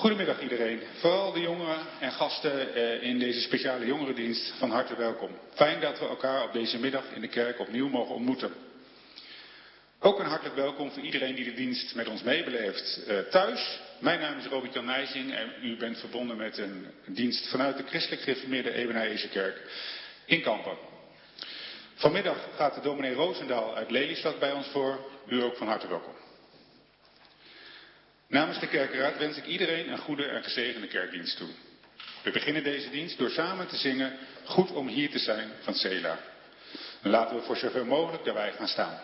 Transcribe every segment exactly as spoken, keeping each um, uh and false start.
Goedemiddag iedereen, vooral de jongeren en gasten in deze speciale jongerendienst, van harte welkom. Fijn dat we elkaar op deze middag in de kerk opnieuw mogen ontmoeten. Ook een hartelijk welkom voor iedereen die de dienst met ons meebeleeft thuis. Mijn naam is Robert-Jan Nijsing en u bent verbonden met een dienst vanuit de Christelijk Gereformeerde Ebenezer Kerk in Kampen. Vanmiddag gaat de dominee Roosendaal uit Lelystad bij ons voor, u ook van harte welkom. Namens de kerkenraad wens ik iedereen een goede en gezegende kerkdienst toe. We beginnen deze dienst door samen te zingen Goed om hier te zijn van Sela. En laten we voor zoveel mogelijk daarbij gaan staan.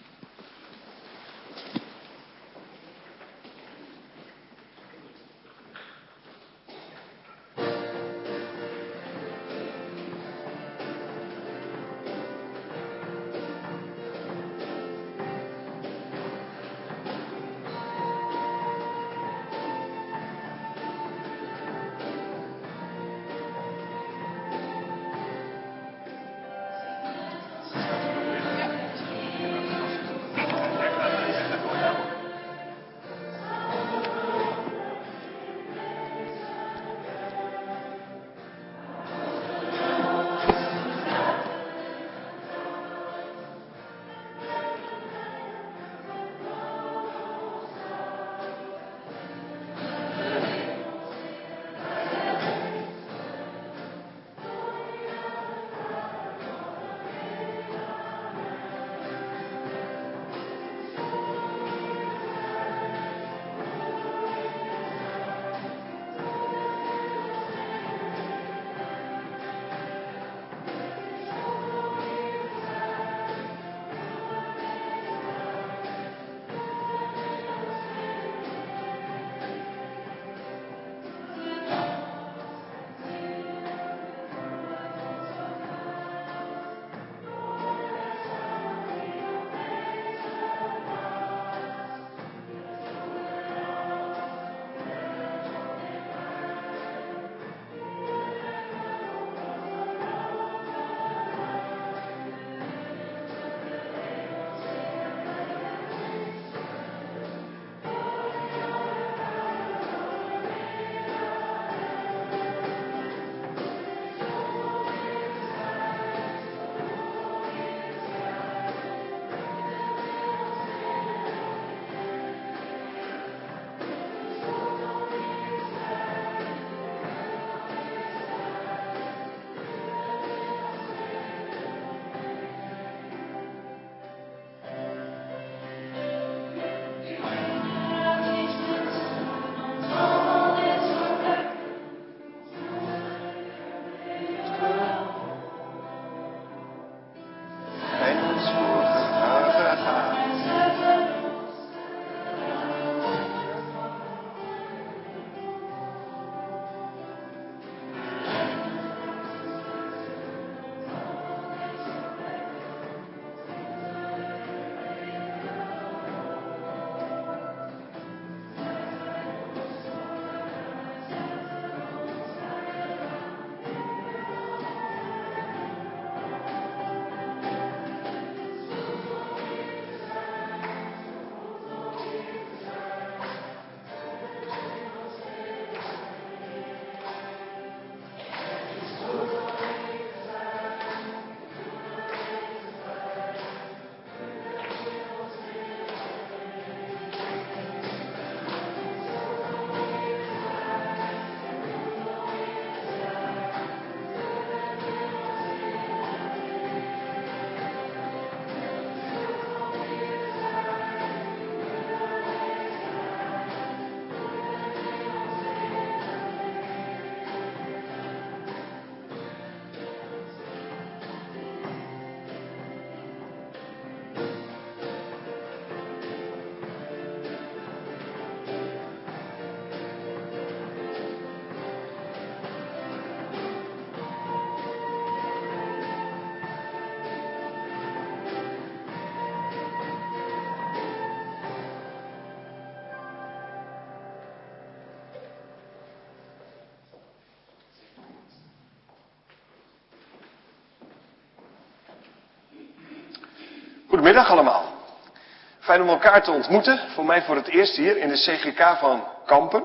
Goedemiddag allemaal. Fijn om elkaar te ontmoeten. Voor mij voor het eerst hier in de C G K van Kampen.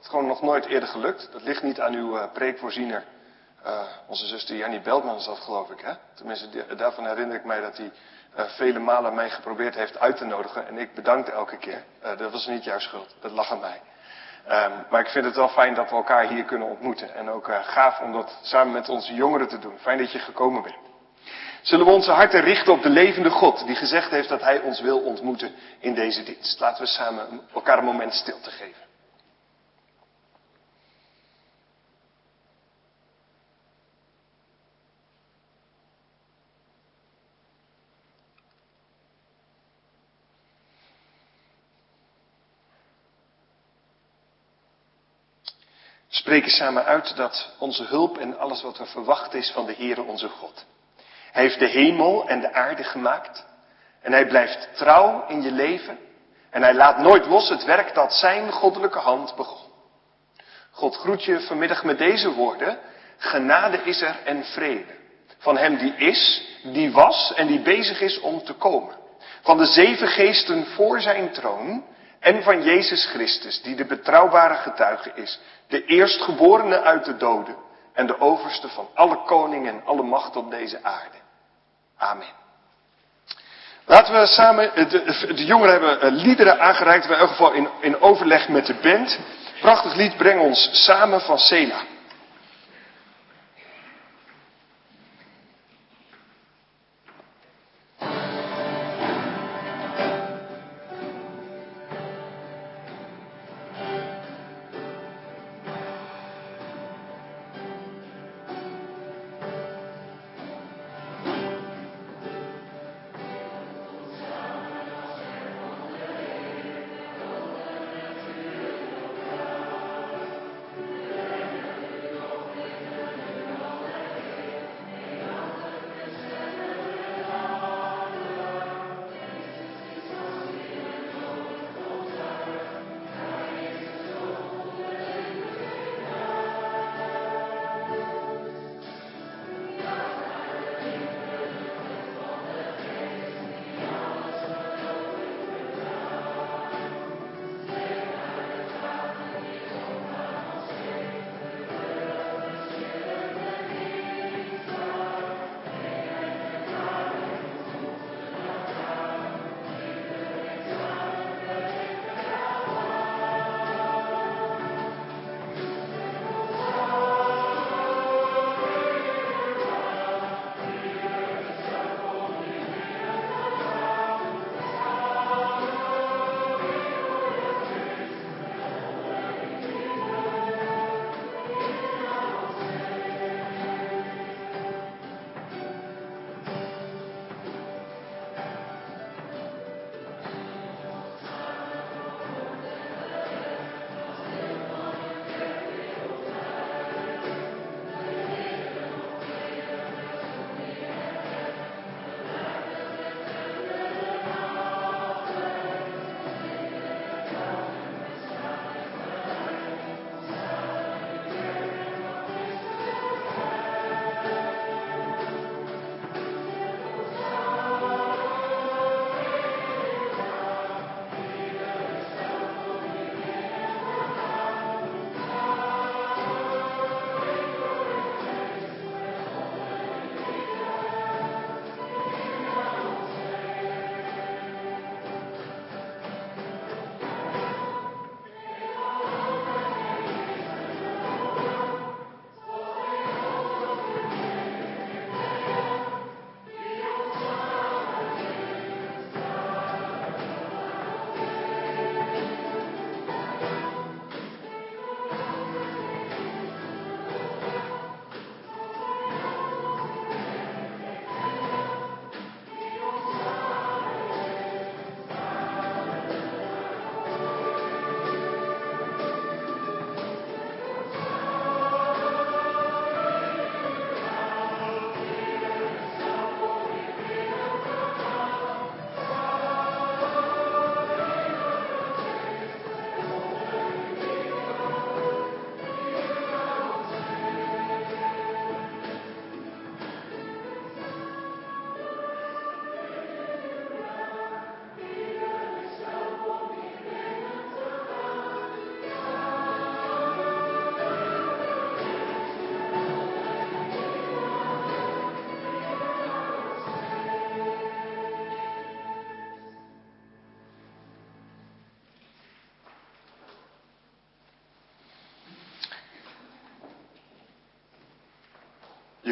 is gewoon nog nooit eerder gelukt. Dat ligt niet aan uw uh, preekvoorziener. Uh, onze zuster Jannie Beltman is dat, geloof ik. Hè? Tenminste, die, daarvan herinner ik mij dat hij uh, vele malen mij geprobeerd heeft uit te nodigen. En ik bedankte elke keer. Uh, dat was niet jouw schuld. Dat lag aan mij. Um, maar ik vind het wel fijn dat we elkaar hier kunnen ontmoeten. En ook uh, gaaf om dat samen met onze jongeren te doen. Fijn dat je gekomen bent. Zullen we onze harten richten op de levende God, die gezegd heeft dat hij ons wil ontmoeten in deze dienst. Laten we samen elkaar een moment stilte geven. We spreken samen uit dat onze hulp en alles wat we verwachten is van de Heere onze God. Hij heeft de hemel en de aarde gemaakt. En hij blijft trouw in je leven. En hij laat nooit los het werk dat zijn goddelijke hand begon. God groet je vanmiddag met deze woorden. Genade is er en vrede. Van hem die is, die was en die bezig is om te komen. Van de zeven geesten voor zijn troon. En van Jezus Christus, die de betrouwbare getuige is. De eerstgeborene uit de doden. En de overste van alle koningen en alle macht op deze aarde. Amen. Laten we samen, de, de jongeren hebben liederen aangereikt, in elk geval in, in overleg met de band. Prachtig lied, breng ons samen van Sela.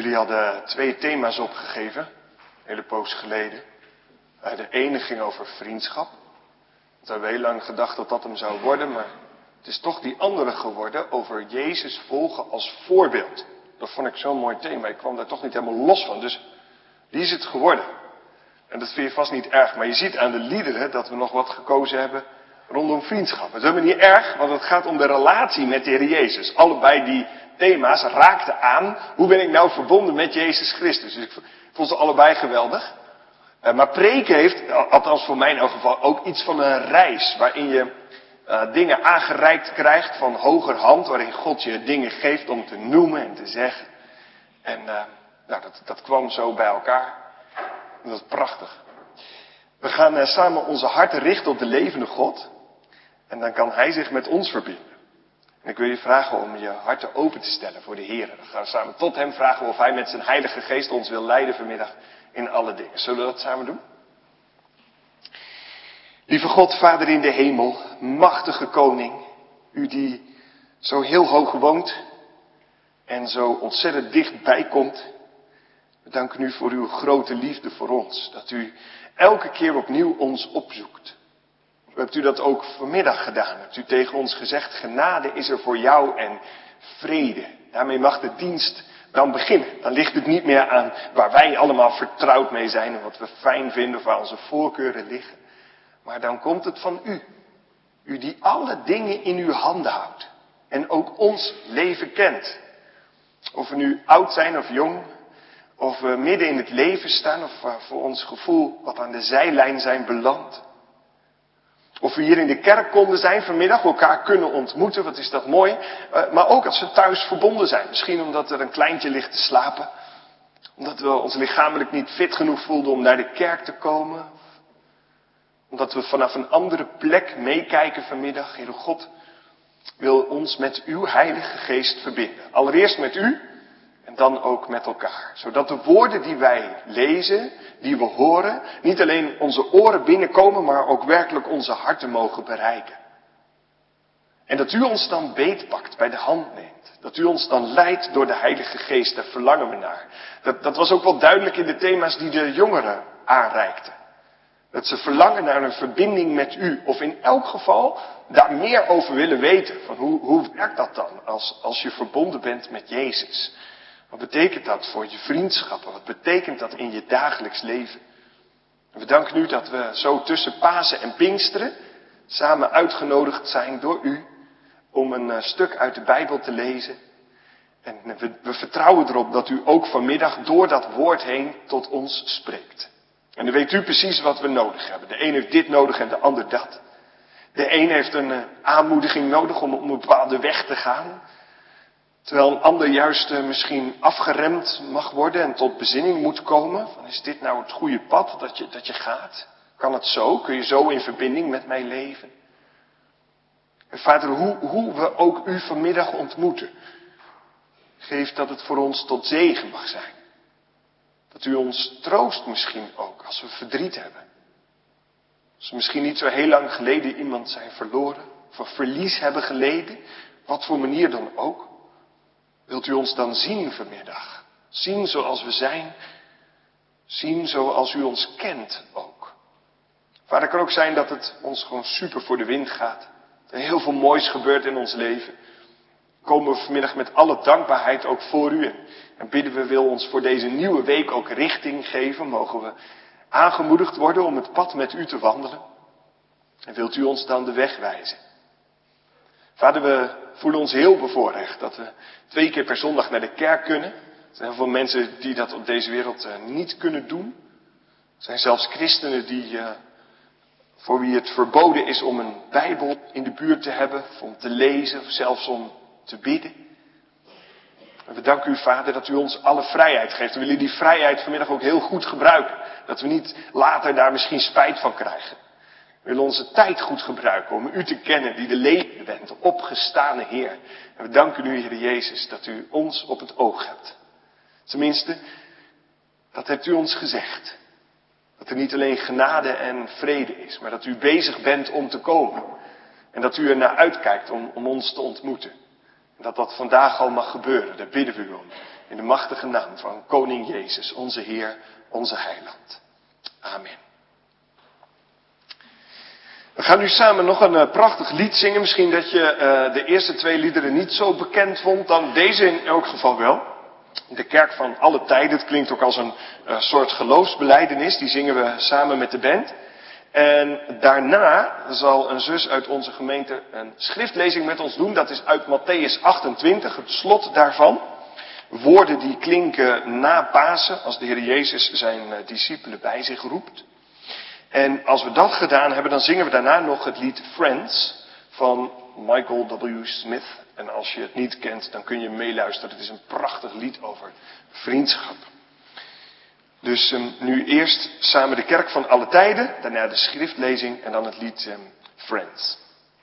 Jullie hadden twee thema's opgegeven, een hele poos geleden. De ene ging over vriendschap. We hebben heel lang gedacht dat dat hem zou worden, maar het is toch die andere geworden, over Jezus volgen als voorbeeld. Dat vond ik zo'n mooi thema, ik kwam daar toch niet helemaal los van, dus die is het geworden. En dat vind je vast niet erg, maar je ziet aan de liederen dat we nog wat gekozen hebben rondom vriendschap. Dat is helemaal niet erg, want het gaat om de relatie met de Heer Jezus. Allebei die thema's raakten aan, hoe ben ik nou verbonden met Jezus Christus? Dus ik vond ze allebei geweldig. Uh, maar preken heeft, althans voor mij in elk geval, ook iets van een reis. Waarin je uh, dingen aangereikt krijgt van hogerhand. Waarin God je dingen geeft om te noemen en te zeggen. En uh, nou, dat, dat kwam zo bij elkaar. Dat is prachtig. We gaan uh, samen onze harten richten op de levende God. En dan kan Hij zich met ons verbinden. En ik wil je vragen om je harten open te stellen voor de Heer. Dan gaan we samen tot Hem vragen of Hij met zijn Heilige Geest ons wil leiden vanmiddag in alle dingen. Zullen we dat samen doen? Lieve God, Vader in de hemel, machtige koning, u die zo heel hoog woont en zo ontzettend dichtbij komt. We danken u voor uw grote liefde voor ons, dat u elke keer opnieuw ons opzoekt. U hebt u dat ook vanmiddag gedaan. Hebt u tegen ons gezegd, genade is er voor jou en vrede. Daarmee mag de dienst dan beginnen. Dan ligt het niet meer aan waar wij allemaal vertrouwd mee zijn en wat we fijn vinden of waar onze voorkeuren liggen. Maar dan komt het van u. U die alle dingen in uw handen houdt. En ook ons leven kent. Of we nu oud zijn of jong. Of we midden in het leven staan. Of voor ons gevoel wat aan de zijlijn zijn beland. Of we hier in de kerk konden zijn vanmiddag, elkaar kunnen ontmoeten, wat is dat mooi. Uh, maar ook als we thuis verbonden zijn. Misschien omdat er een kleintje ligt te slapen. Omdat we ons lichamelijk niet fit genoeg voelden om naar de kerk te komen. Omdat we vanaf een andere plek meekijken vanmiddag. Heere God wil ons met uw Heilige Geest verbinden. Allereerst met u en dan ook met elkaar. Zodat de woorden die wij lezen, die we horen, niet alleen onze oren binnenkomen, maar ook werkelijk onze harten mogen bereiken. En dat u ons dan beetpakt, bij de hand neemt. Dat u ons dan leidt door de Heilige Geest, daar verlangen we naar. Dat, dat was ook wel duidelijk in de thema's die de jongeren aanreikten. Dat ze verlangen naar een verbinding met u. Of in elk geval daar meer over willen weten. Van hoe, hoe werkt dat dan als, als je verbonden bent met Jezus? Wat betekent dat voor je vriendschappen? Wat betekent dat in je dagelijks leven? En we danken u dat we zo tussen Pasen en Pinksteren samen uitgenodigd zijn door u om een uh, stuk uit de Bijbel te lezen. En we, we vertrouwen erop dat u ook vanmiddag door dat woord heen tot ons spreekt. En dan weet u precies wat we nodig hebben. De een heeft dit nodig en de ander dat. De een heeft een uh, aanmoediging nodig om op een bepaalde weg te gaan. Terwijl een ander juist uh, misschien afgeremd mag worden en tot bezinning moet komen. Van, is dit nou het goede pad dat je, dat je gaat? Kan het zo? Kun je zo in verbinding met mij leven? En Vader, hoe, hoe we ook u vanmiddag ontmoeten. Geef dat het voor ons tot zegen mag zijn. Dat u ons troost misschien ook als we verdriet hebben. Als we misschien niet zo heel lang geleden iemand zijn verloren. Of verlies hebben geleden. Wat voor manier dan ook. Wilt u ons dan zien vanmiddag? Zien zoals we zijn. Zien zoals u ons kent ook. Vader, het kan ook zijn dat het ons gewoon super voor de wind gaat. Dat er heel veel moois gebeurt in ons leven. Komen we vanmiddag met alle dankbaarheid ook voor u. En bidden we, wil ons voor deze nieuwe week ook richting geven. Mogen we aangemoedigd worden om het pad met u te wandelen. En wilt u ons dan de weg wijzen. Vader, we voelen ons heel bevoorrecht dat we twee keer per zondag naar de kerk kunnen. Er zijn heel veel mensen die dat op deze wereld uh, niet kunnen doen. Er zijn zelfs christenen die, uh, voor wie het verboden is om een Bijbel in de buurt te hebben. Om te lezen of zelfs om te bidden. En we danken u, Vader, dat u ons alle vrijheid geeft. We willen die vrijheid vanmiddag ook heel goed gebruiken. Dat we niet later daar misschien spijt van krijgen. We willen onze tijd goed gebruiken om u te kennen die de levende bent, de opgestane Heer. En we danken u, Heer Jezus, dat u ons op het oog hebt. Tenminste, dat hebt u ons gezegd. Dat er niet alleen genade en vrede is, maar dat u bezig bent om te komen. En dat u er naar uitkijkt om, om ons te ontmoeten. En dat dat vandaag al mag gebeuren, daar bidden we u om. In de machtige naam van Koning Jezus, onze Heer, onze Heiland. Amen. We gaan nu samen nog een uh, prachtig lied zingen. Misschien dat je uh, de eerste twee liederen niet zo bekend vond, dan deze in elk geval wel. De kerk van alle tijden, het klinkt ook als een uh, soort geloofsbelijdenis, die zingen we samen met de band. En daarna zal een zus uit onze gemeente een schriftlezing met ons doen. Dat is uit Mattheüs achtentwintig, het slot daarvan. Woorden die klinken na Pasen, als de Heer Jezus zijn uh, discipelen bij zich roept. En als we dat gedaan hebben, dan zingen we daarna nog het lied Friends van Michael W. Smith. En als je het niet kent, dan kun je meeluisteren. Het is een prachtig lied over vriendschap. Dus um, nu eerst samen de kerk van alle tijden, daarna de schriftlezing en dan het lied um, Friends.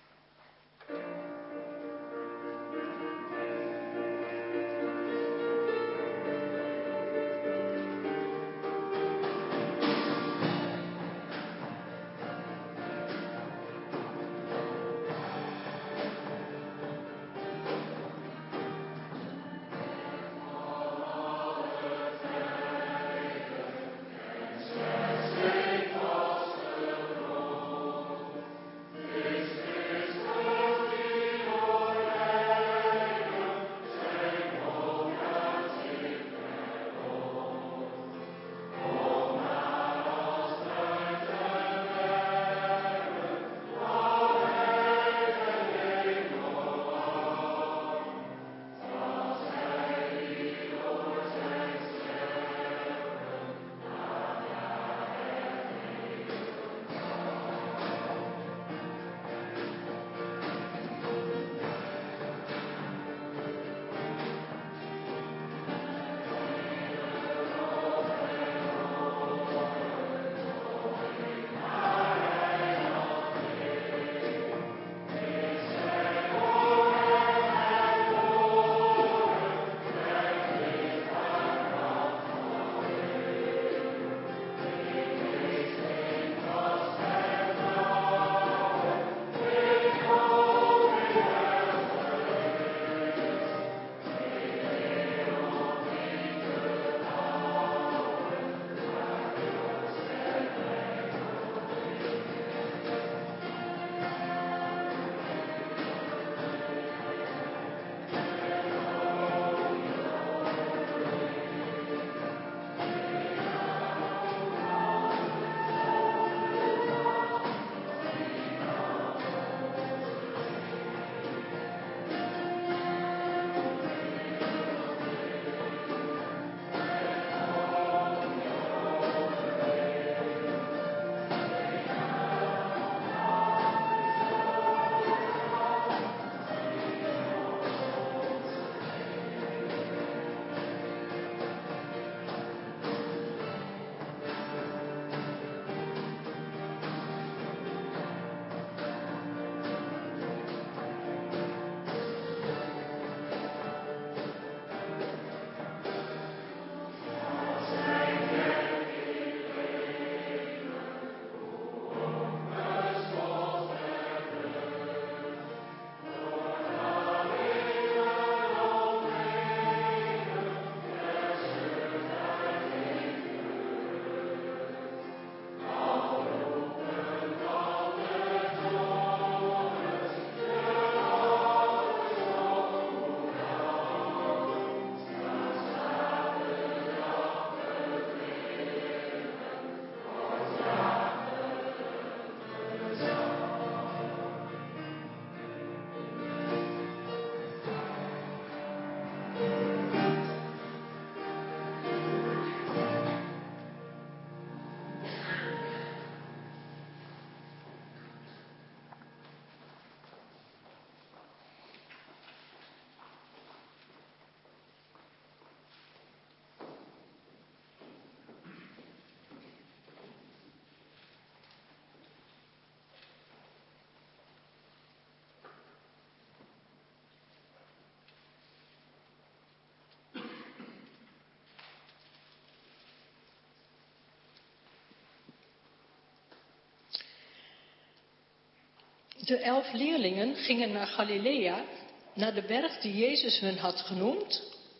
De elf leerlingen gingen naar Galilea, naar de berg die Jezus hun had genoemd.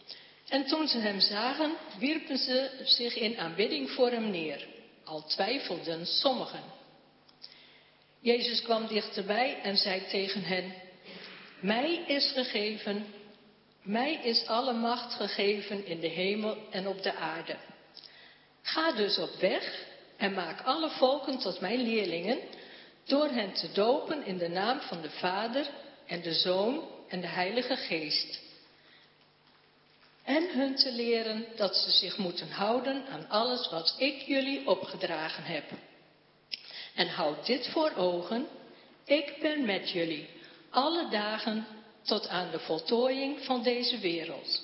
En toen ze hem zagen, wierpen ze zich in aanbidding voor hem neer. Al twijfelden sommigen. Jezus kwam dichterbij en zei tegen hen: Mij is gegeven, mij is alle macht gegeven in de hemel en op de aarde. Ga dus op weg en maak alle volken tot mijn leerlingen, door hen te dopen in de naam van de Vader en de Zoon en de Heilige Geest. En hun te leren dat ze zich moeten houden aan alles wat ik jullie opgedragen heb. En houd dit voor ogen: ik ben met jullie alle dagen tot aan de voltooiing van deze wereld.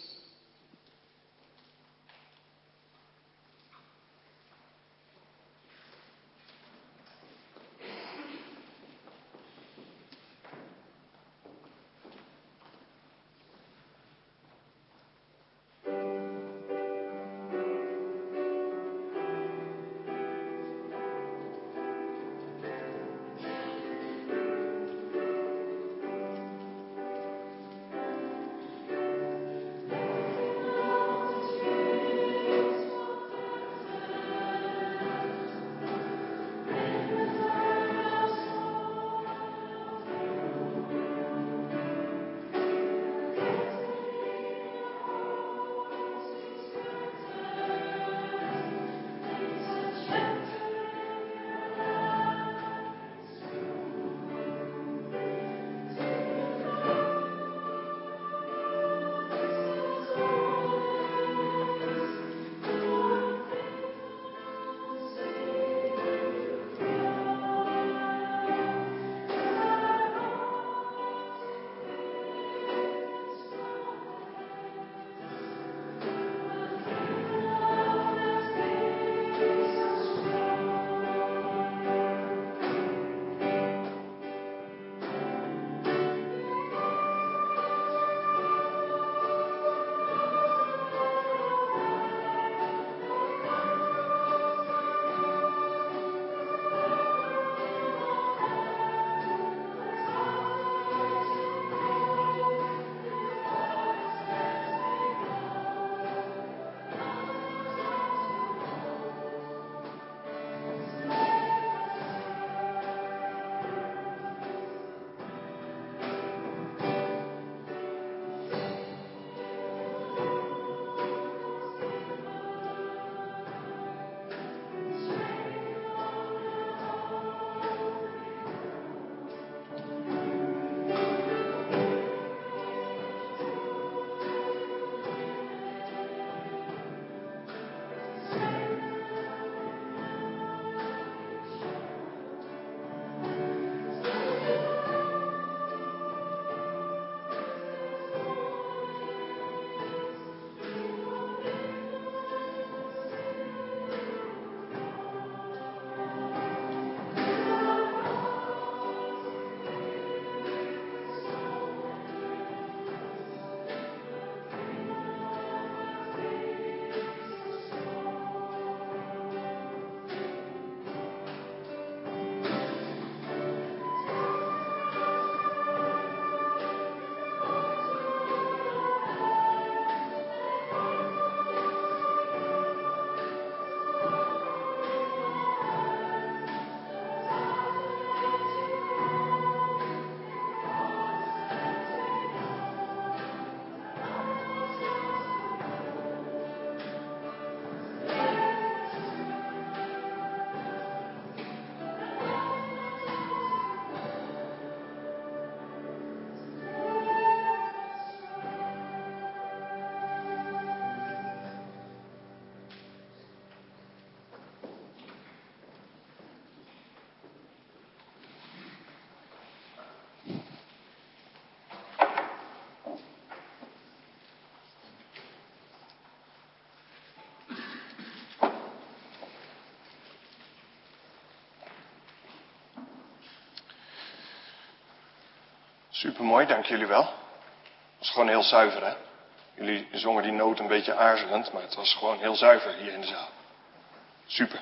Supermooi, dank jullie wel. Het was gewoon heel zuiver, hè? Jullie zongen die noot een beetje aarzelend, maar het was gewoon heel zuiver hier in de zaal. Super.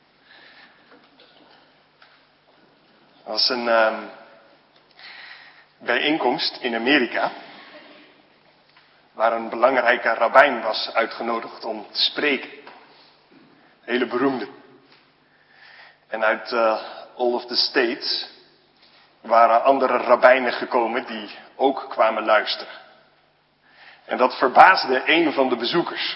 Het was een um, bijeenkomst in Amerika, waar een belangrijke rabbijn was uitgenodigd om te spreken. Hele beroemde. En uit uh, all of the states waren andere rabbijnen gekomen die ook kwamen luisteren. En dat verbaasde een van de bezoekers.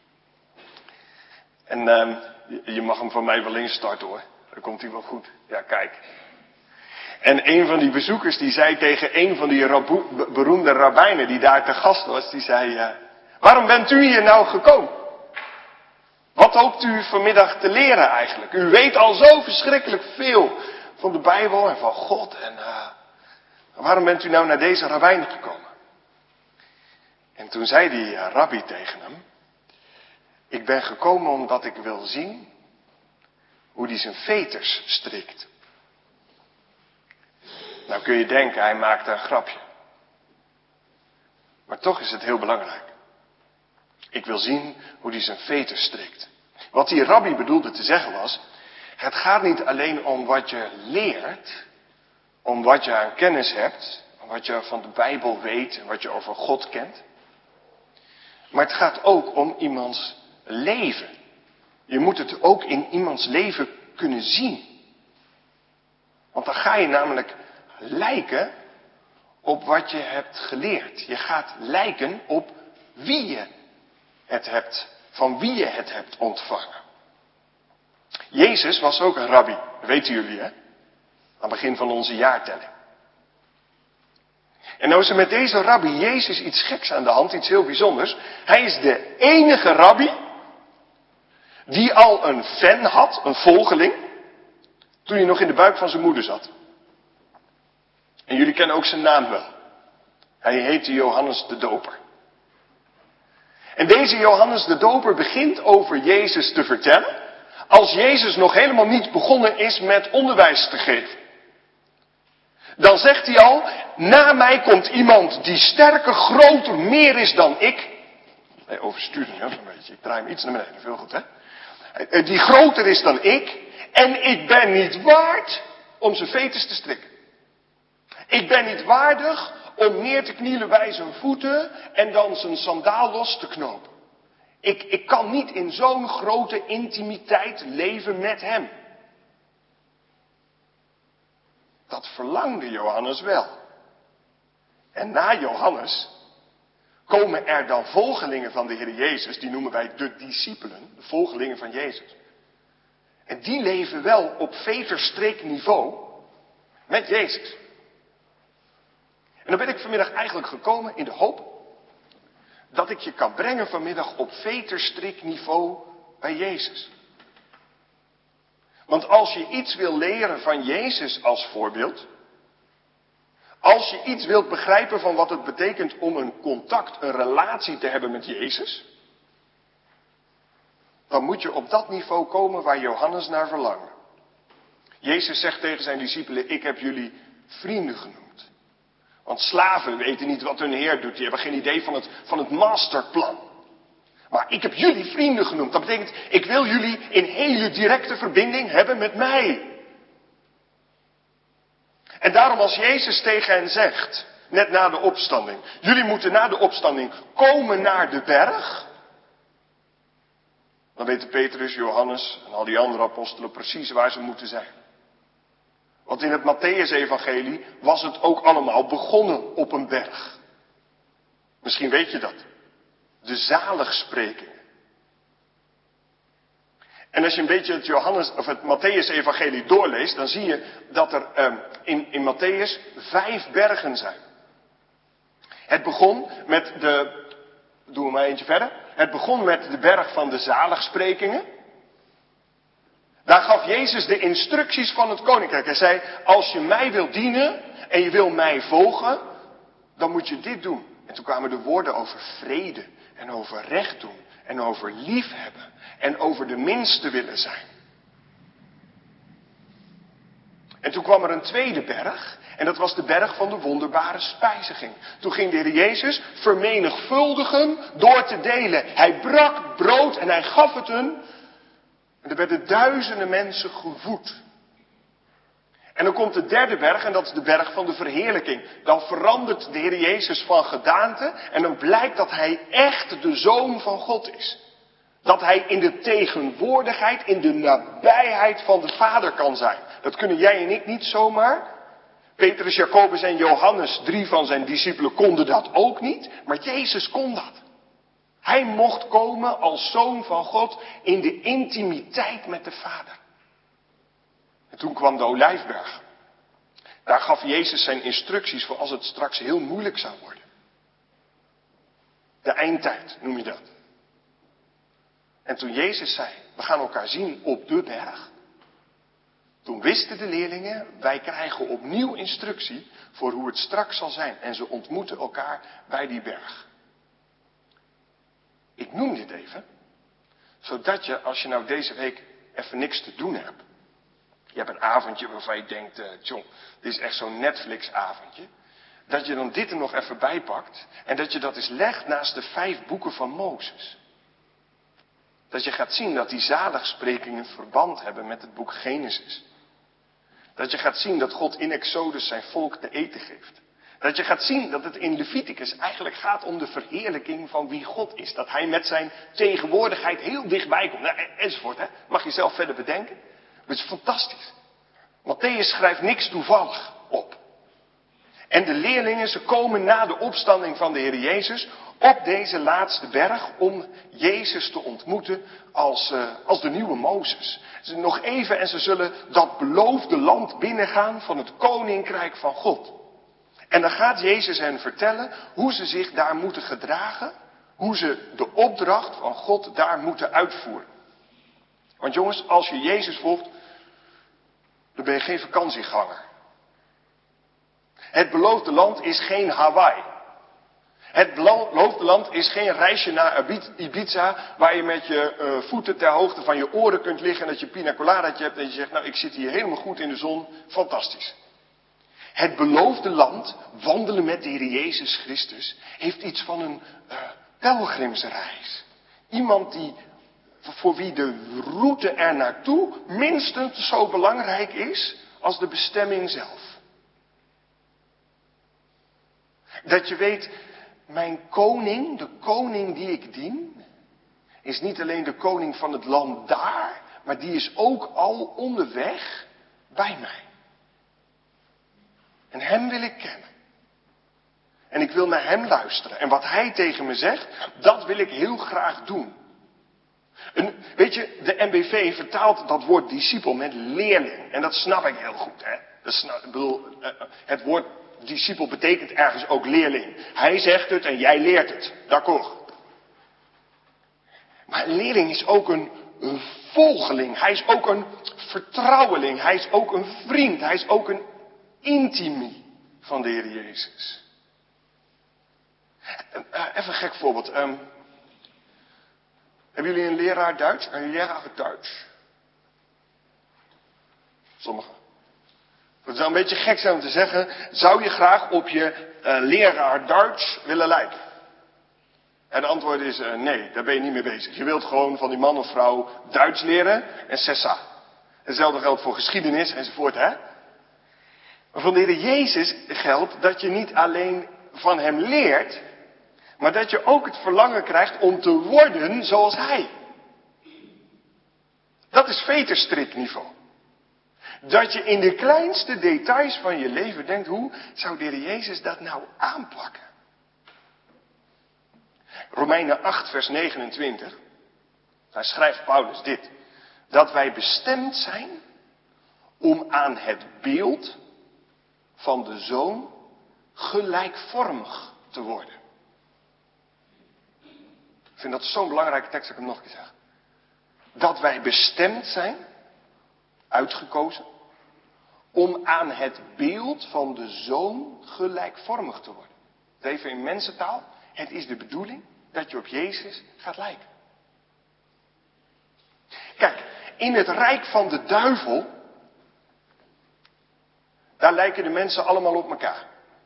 En uh, je mag hem van mij wel instarten hoor. Dan komt hij wel goed. Ja, kijk. En een van die bezoekers die zei tegen een van die raboe, beroemde rabbijnen die daar te gast was. Die zei, uh, waarom bent u hier nou gekomen? Wat hoopt u vanmiddag te leren eigenlijk? U weet al zo verschrikkelijk veel van de Bijbel en van God. En uh, waarom bent u nou naar deze rabbijn gekomen? En toen zei die uh, rabbi tegen hem. Ik ben gekomen omdat ik wil zien hoe hij zijn veters strikt. Nou kun je denken, hij maakte een grapje. Maar toch is het heel belangrijk. Ik wil zien hoe hij zijn veters strikt. Wat die rabbi bedoelde te zeggen was, het gaat niet alleen om wat je leert, om wat je aan kennis hebt, om wat je van de Bijbel weet en wat je over God kent. Maar het gaat ook om iemands leven. Je moet het ook in iemands leven kunnen zien. Want dan ga je namelijk lijken op wat je hebt geleerd. Je gaat lijken op wie je het hebt, van wie je het hebt ontvangen. Jezus was ook een rabbi, weten jullie hè? Aan het begin van onze jaartelling. En nou is er met deze rabbi Jezus iets geks aan de hand, iets heel bijzonders. Hij is de enige rabbi die al een fan had, een volgeling, toen hij nog in de buik van zijn moeder zat. En jullie kennen ook zijn naam wel. Hij heette Johannes de Doper. En deze Johannes de Doper begint over Jezus te vertellen, als Jezus nog helemaal niet begonnen is met onderwijs te geven. Dan zegt hij al, na mij komt iemand die sterker, groter, meer is dan ik. Nee, overstuur hem een beetje, ik draai hem iets naar beneden, veel goed hè. Die groter is dan ik, en ik ben niet waard om zijn veters te strikken. Ik ben niet waardig om neer te knielen bij zijn voeten en dan zijn sandaal los te knopen. Ik, ik kan niet in zo'n grote intimiteit leven met hem. Dat verlangde Johannes wel. En na Johannes komen er dan volgelingen van de Heer Jezus, die noemen wij de discipelen, de volgelingen van Jezus. En die leven wel op veterstreekniveau met Jezus. En dan ben ik vanmiddag eigenlijk gekomen in de hoop dat ik je kan brengen vanmiddag op veterstrikniveau bij Jezus. Want als je iets wil leren van Jezus als voorbeeld, als je iets wilt begrijpen van wat het betekent om een contact, een relatie te hebben met Jezus, dan moet je op dat niveau komen waar Johannes naar verlangde. Jezus zegt tegen zijn discipelen, ik heb jullie vrienden genoemd. Want slaven weten niet wat hun Heer doet. Die hebben geen idee van het, van het masterplan. Maar ik heb jullie vrienden genoemd. Dat betekent, ik wil jullie in hele directe verbinding hebben met mij. En daarom als Jezus tegen hen zegt, net na de opstanding. Jullie moeten na de opstanding komen naar de berg. Dan weten Petrus, Johannes en al die andere apostelen precies waar ze moeten zijn. Want in het Mattheüs-evangelie was het ook allemaal begonnen op een berg. Misschien weet je dat. De zaligsprekingen. En als je een beetje het Johannes of het Mattheüs-evangelie doorleest, dan zie je dat er um, in, in Matthäus vijf bergen zijn. Het begon met de, doen we maar eentje verder. Het begon met de berg van de zaligsprekingen. Daar gaf Jezus de instructies van het koninkrijk. Hij zei, als je mij wilt dienen en je wil mij volgen, dan moet je dit doen. En toen kwamen de woorden over vrede en over recht doen en over liefhebben en over de minste willen zijn. En toen kwam er een tweede berg en dat was de berg van de wonderbare spijziging. Toen ging de Heer Jezus vermenigvuldigen door te delen. Hij brak brood en hij gaf het hun. En er werden duizenden mensen gevoed. En dan komt de derde berg en dat is de berg van de verheerlijking. Dan verandert de Heer Jezus van gedaante en dan blijkt dat hij echt de Zoon van God is. Dat hij in de tegenwoordigheid, in de nabijheid van de Vader kan zijn. Dat kunnen jij en ik niet zomaar. Petrus, Jacobus en Johannes, drie van zijn discipelen, konden dat ook niet. Maar Jezus kon dat. Hij mocht komen als Zoon van God in de intimiteit met de Vader. En toen kwam de Olijfberg. Daar gaf Jezus zijn instructies voor als het straks heel moeilijk zou worden. De eindtijd noem je dat. En toen Jezus zei, we gaan elkaar zien op de berg. Toen wisten de leerlingen, wij krijgen opnieuw instructie voor hoe het straks zal zijn. En ze ontmoeten elkaar bij die berg. Ik noem dit even, zodat je, als je nou deze week even niks te doen hebt. Je hebt een avondje waarvan je denkt, uh, John, dit is echt zo'n Netflix-avondje. Dat je dan dit er nog even bij pakt. En dat je dat eens legt naast de vijf boeken van Mozes. Dat je gaat zien dat die zaligsprekingen verband hebben met het boek Genesis. Dat je gaat zien dat God in Exodus zijn volk te eten geeft. Dat je gaat zien dat het in Leviticus eigenlijk gaat om de verheerlijking van wie God is. Dat hij met zijn tegenwoordigheid heel dichtbij komt. Nou, enzovoort, hè. Mag je zelf verder bedenken. Maar het is fantastisch. Matthäus schrijft niks toevallig op. En de leerlingen, ze komen na de opstanding van de Heer Jezus op deze laatste berg om Jezus te ontmoeten als, uh, als de nieuwe Mozes. Ze nog even en ze zullen dat beloofde land binnengaan van het koninkrijk van God. En dan gaat Jezus hen vertellen hoe ze zich daar moeten gedragen, hoe ze de opdracht van God daar moeten uitvoeren. Want jongens, als je Jezus volgt, dan ben je geen vakantieganger. Het beloofde land is geen Hawaii. Het beloofde land is geen reisje naar Ibiza, waar je met je uh, voeten ter hoogte van je oren kunt liggen en dat je pina coladaatje hebt en je zegt, nou ik zit hier helemaal goed in de zon, fantastisch. Het beloofde land, wandelen met de Heer Jezus Christus, heeft iets van een uh, pelgrimsreis. Iemand die, voor wie de route er naartoe minstens zo belangrijk is als de bestemming zelf. Dat je weet, mijn koning, de koning die ik dien, is niet alleen de koning van het land daar, maar die is ook al onderweg bij mij. En hem wil ik kennen. En ik wil naar hem luisteren. En wat hij tegen me zegt, dat wil ik heel graag doen. En, weet je, de N B V vertaalt dat woord discipel met leerling. En dat snap ik heel goed. Hè? Dat snap, ik bedoel, het woord discipel betekent ergens ook leerling. Hij zegt het en jij leert het. D'accord. Maar een leerling is ook een, een volgeling. Hij is ook een vertrouweling. Hij is ook een vriend. Hij is ook een intimie van de Heer Jezus. Even een gek voorbeeld. Um, hebben jullie een leraar Duits? Een leraar Duits? Sommigen. Het zou een beetje gek zijn om te zeggen, zou je graag op je uh, leraar Duits willen lijken? En de antwoord is uh, nee, daar ben je niet mee bezig. Je wilt gewoon van die man of vrouw Duits leren en cessa. Hetzelfde geldt voor geschiedenis enzovoort, hè? Maar van de Heer Jezus geldt dat je niet alleen van hem leert, maar dat je ook het verlangen krijgt om te worden zoals hij. Dat is veterstrikniveau. Dat je in de kleinste details van je leven denkt, hoe zou de Heer Jezus dat nou aanpakken? Romeinen acht vers negenentwintig, daar schrijft Paulus dit. Dat wij bestemd zijn om aan het beeld van de Zoon gelijkvormig te worden. Ik vind dat zo'n belangrijke tekst dat ik hem nog een keer zeg. Dat wij bestemd zijn, uitgekozen, om aan het beeld van de Zoon gelijkvormig te worden. Even in mensentaal, het is de bedoeling dat je op Jezus gaat lijken. Kijk, in het rijk van de duivel, daar lijken de mensen allemaal op elkaar.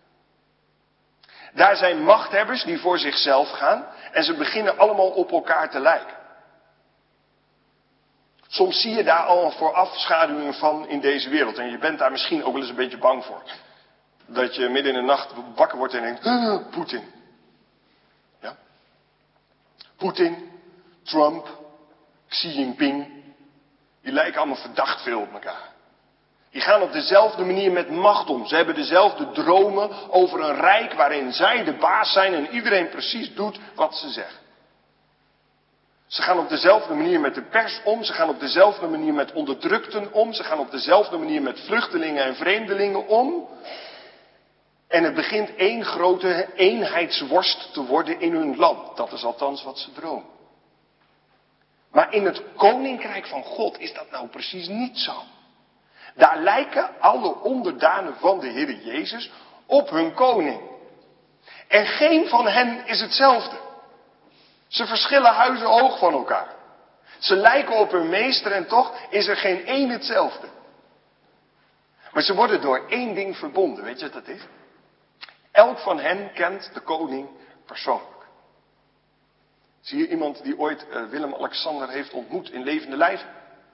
Daar zijn machthebbers die voor zichzelf gaan en ze beginnen allemaal op elkaar te lijken. Soms zie je daar al een voorafschaduwing van in deze wereld. En je bent daar misschien ook wel eens een beetje bang voor. Dat je midden in de nacht wakker wordt en denkt, ah, Poetin. Ja? Poetin, Trump, Xi Jinping. Die lijken allemaal verdacht veel op elkaar. Die gaan op dezelfde manier met macht om. Ze hebben dezelfde dromen over een rijk waarin zij de baas zijn en iedereen precies doet wat ze zeggen. Ze gaan op dezelfde manier met de pers om. Ze gaan op dezelfde manier met onderdrukten om. Ze gaan op dezelfde manier met vluchtelingen en vreemdelingen om. En het begint één grote eenheidsworst te worden in hun land. Dat is althans wat ze dromen. Maar in het koninkrijk van God is dat nou precies niet zo. Daar lijken alle onderdanen van de Heer Jezus op hun koning. En geen van hen is hetzelfde. Ze verschillen huizenhoog van elkaar. Ze lijken op hun meester en toch is er geen één hetzelfde. Maar ze worden door één ding verbonden. Weet je wat dat is? Elk van hen kent de koning persoonlijk. Zie je iemand die ooit uh, Willem-Alexander heeft ontmoet in levende lijven?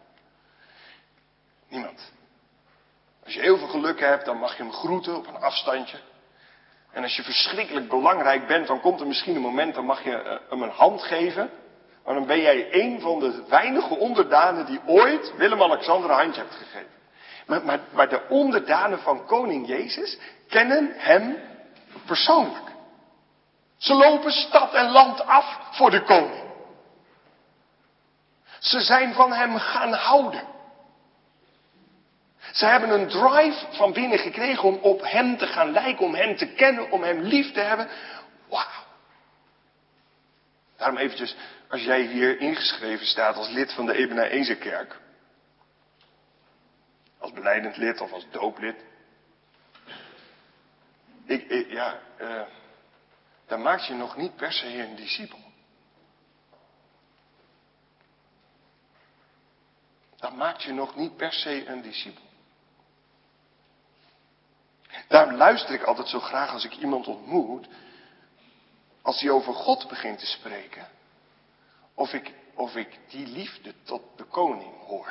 Niemand. Als je heel veel geluk hebt, dan mag je hem groeten op een afstandje. En als je verschrikkelijk belangrijk bent, dan komt er misschien een moment, dan mag je uh, hem een hand geven. Maar dan ben jij een van de weinige onderdanen die ooit Willem-Alexander een handje hebt gegeven. Maar, maar, maar de onderdanen van koning Jezus kennen hem persoonlijk. Ze lopen stad en land af voor de koning. Ze zijn van hem gaan houden. Ze hebben een drive van binnen gekregen om op hem te gaan lijken, om hem te kennen, om hem lief te hebben. Wauw. Daarom eventjes, als jij hier ingeschreven staat als lid van de Ebenezer-kerk. Als belijdend lid of als dooplid. Ik, ik, ja, uh, dan maak je nog niet per se een discipel. Dat maakt je nog niet per se een discipel. Daarom luister ik altijd zo graag als ik iemand ontmoet, als hij over God begint te spreken, of ik, of ik die liefde tot de koning hoor.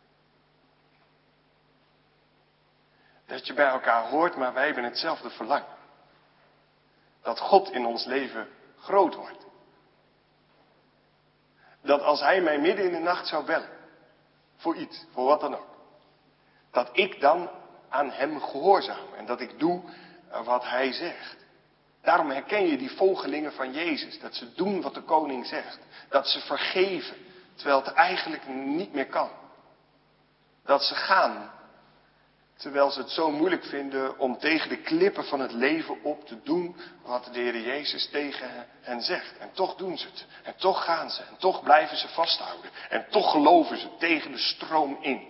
Dat je bij elkaar hoort, maar wij hebben hetzelfde verlangen. Dat God in ons leven groot wordt. Dat als hij mij midden in de nacht zou bellen, voor iets, voor wat dan ook, dat ik dan aan hem gehoorzaam en dat ik doe wat hij zegt. Daarom herken je die volgelingen van Jezus, dat ze doen wat de koning zegt. Dat ze vergeven, terwijl het eigenlijk niet meer kan. Dat ze gaan, terwijl ze het zo moeilijk vinden om tegen de klippen van het leven op te doen wat de Heer Jezus tegen hen zegt. En toch doen ze het. En toch gaan ze. En toch blijven ze vasthouden. En toch geloven ze tegen de stroom in.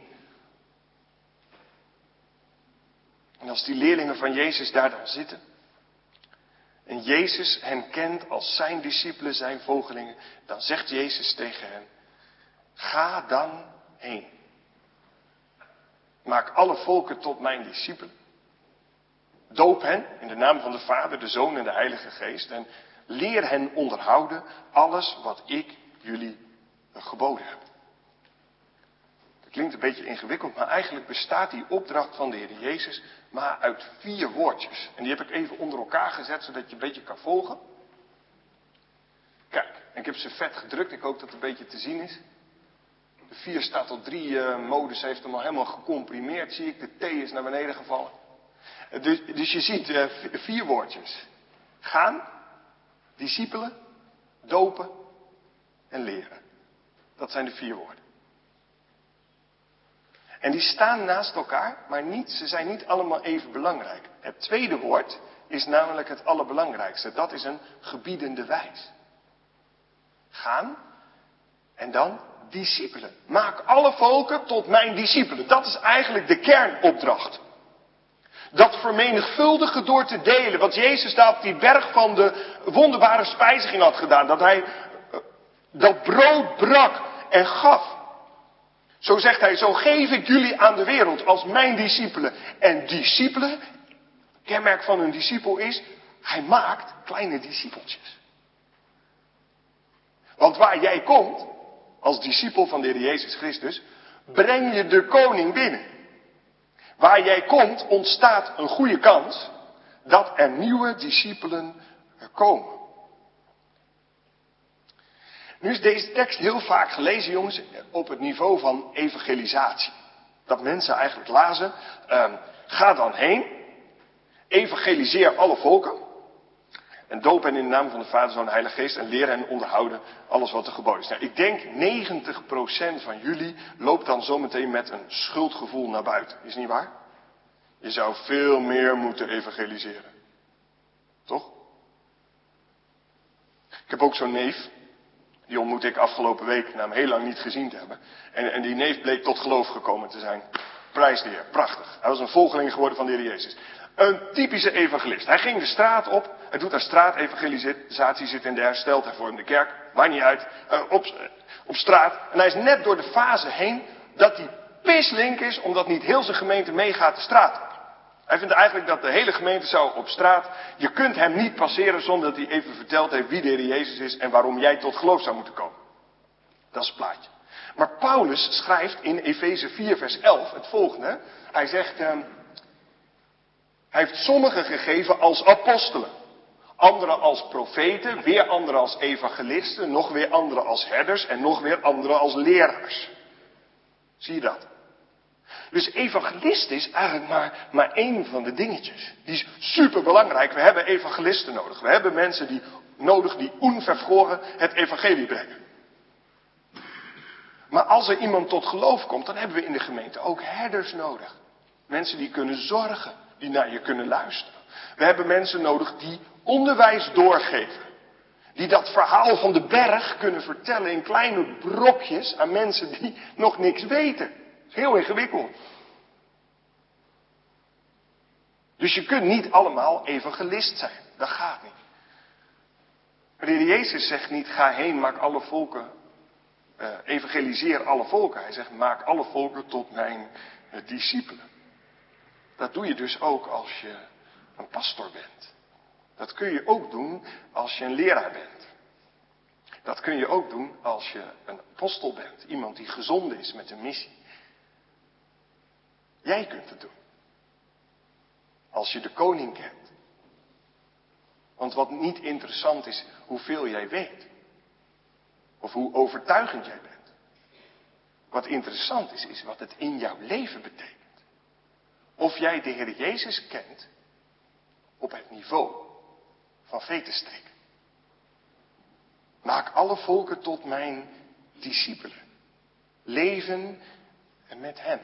En als die leerlingen van Jezus daar dan zitten. En Jezus hen kent als zijn discipelen, zijn volgelingen. Dan zegt Jezus tegen hen. Ga dan heen. Maak alle volken tot mijn discipelen. Doop hen in de naam van de Vader, de Zoon en de Heilige Geest. En leer hen onderhouden alles wat ik jullie geboden heb. Dat klinkt een beetje ingewikkeld, maar eigenlijk bestaat die opdracht van de Heer Jezus maar uit vier woordjes. En die heb ik even onder elkaar gezet, zodat je een beetje kan volgen. Kijk, ik heb ze vet gedrukt, ik hoop dat het een beetje te zien is. De vier staat tot drie uh, modus, heeft hem al helemaal gecomprimeerd, zie ik. De T is naar beneden gevallen. Uh, dus, dus je ziet uh, vier woordjes. Gaan, discipelen, dopen en leren. Dat zijn de vier woorden. En die staan naast elkaar, maar niet, ze zijn niet allemaal even belangrijk. Het tweede woord is namelijk het allerbelangrijkste. Dat is een gebiedende wijs. Gaan en dan discipelen. Maak alle volken tot mijn discipelen. Dat is eigenlijk de kernopdracht. Dat vermenigvuldigen door te delen. Wat Jezus daar op die berg van de wonderbare spijziging had gedaan. Dat hij dat brood brak en gaf. Zo zegt hij, zo geef ik jullie aan de wereld als mijn discipelen. En discipelen, kenmerk van een discipel is, hij maakt kleine discipeltjes. Want waar jij komt, als discipel van de Heer Jezus Christus, breng je de koning binnen. Waar jij komt, ontstaat een goede kans dat er nieuwe discipelen komen. Nu is deze tekst heel vaak gelezen, jongens, op het niveau van evangelisatie. Dat mensen eigenlijk lazen, uh, ga dan heen, evangeliseer alle volken. En doop hen in de naam van de Vader, Zoon en Heilige Geest en leer hen onderhouden alles wat er geboden is. Nou, ik denk negentig procent van jullie loopt dan zometeen met een schuldgevoel naar buiten. Is niet waar? Je zou veel meer moeten evangeliseren. Toch? Ik heb ook zo'n neef. Die ontmoette ik afgelopen week na hem heel lang niet gezien te hebben. En, en die neef bleek tot geloof gekomen te zijn. Prijs de Heer, prachtig. Hij was een volgeling geworden van de Heer Jezus. Een typische evangelist. Hij ging de straat op. Hij doet aan straatevangelisatie, zit in de hersteld hervormde kerk. Maakt niet uit. Uh, op, uh, op straat. En hij is net door de fase heen dat hij pislink is omdat niet heel zijn gemeente meegaat de straat op. Hij vindt eigenlijk dat de hele gemeente zou op straat. Je kunt hem niet passeren zonder dat hij even verteld heeft wie de Heer Jezus is en waarom jij tot geloof zou moeten komen. Dat is het plaatje. Maar Paulus schrijft in Efeze vier vers elf het volgende. Hij zegt, uh, hij heeft sommigen gegeven als apostelen. Anderen als profeten, weer anderen als evangelisten, nog weer anderen als herders en nog weer anderen als leraars. Zie je dat? Dus evangelist is eigenlijk maar, maar één van de dingetjes. Die is super belangrijk. We hebben evangelisten nodig. We hebben mensen die nodig die onvervroren het evangelie brengen. Maar als er iemand tot geloof komt, dan hebben we in de gemeente ook herders nodig. Mensen die kunnen zorgen, die naar je kunnen luisteren. We hebben mensen nodig die onderwijs doorgeven. Die dat verhaal van de berg kunnen vertellen in kleine brokjes aan mensen die nog niks weten. Dat is heel ingewikkeld. Dus je kunt niet allemaal evangelist zijn. Dat gaat niet. Maar de Heer Jezus zegt niet, ga heen, maak alle volken, uh, evangeliseer alle volken. Hij zegt, maak alle volken tot mijn uh, discipelen. Dat doe je dus ook als je een pastor bent. Dat kun je ook doen als je een leraar bent. Dat kun je ook doen als je een apostel bent. Iemand die gezonden is met een missie. Jij kunt het doen. Als je de koning kent. Want wat niet interessant is, hoeveel jij weet. Of hoe overtuigend jij bent. Wat interessant is, is wat het in jouw leven betekent. Of jij de Heer Jezus kent op het niveau van vetenstrik. Maak alle volken tot mijn discipelen. Leven met hem.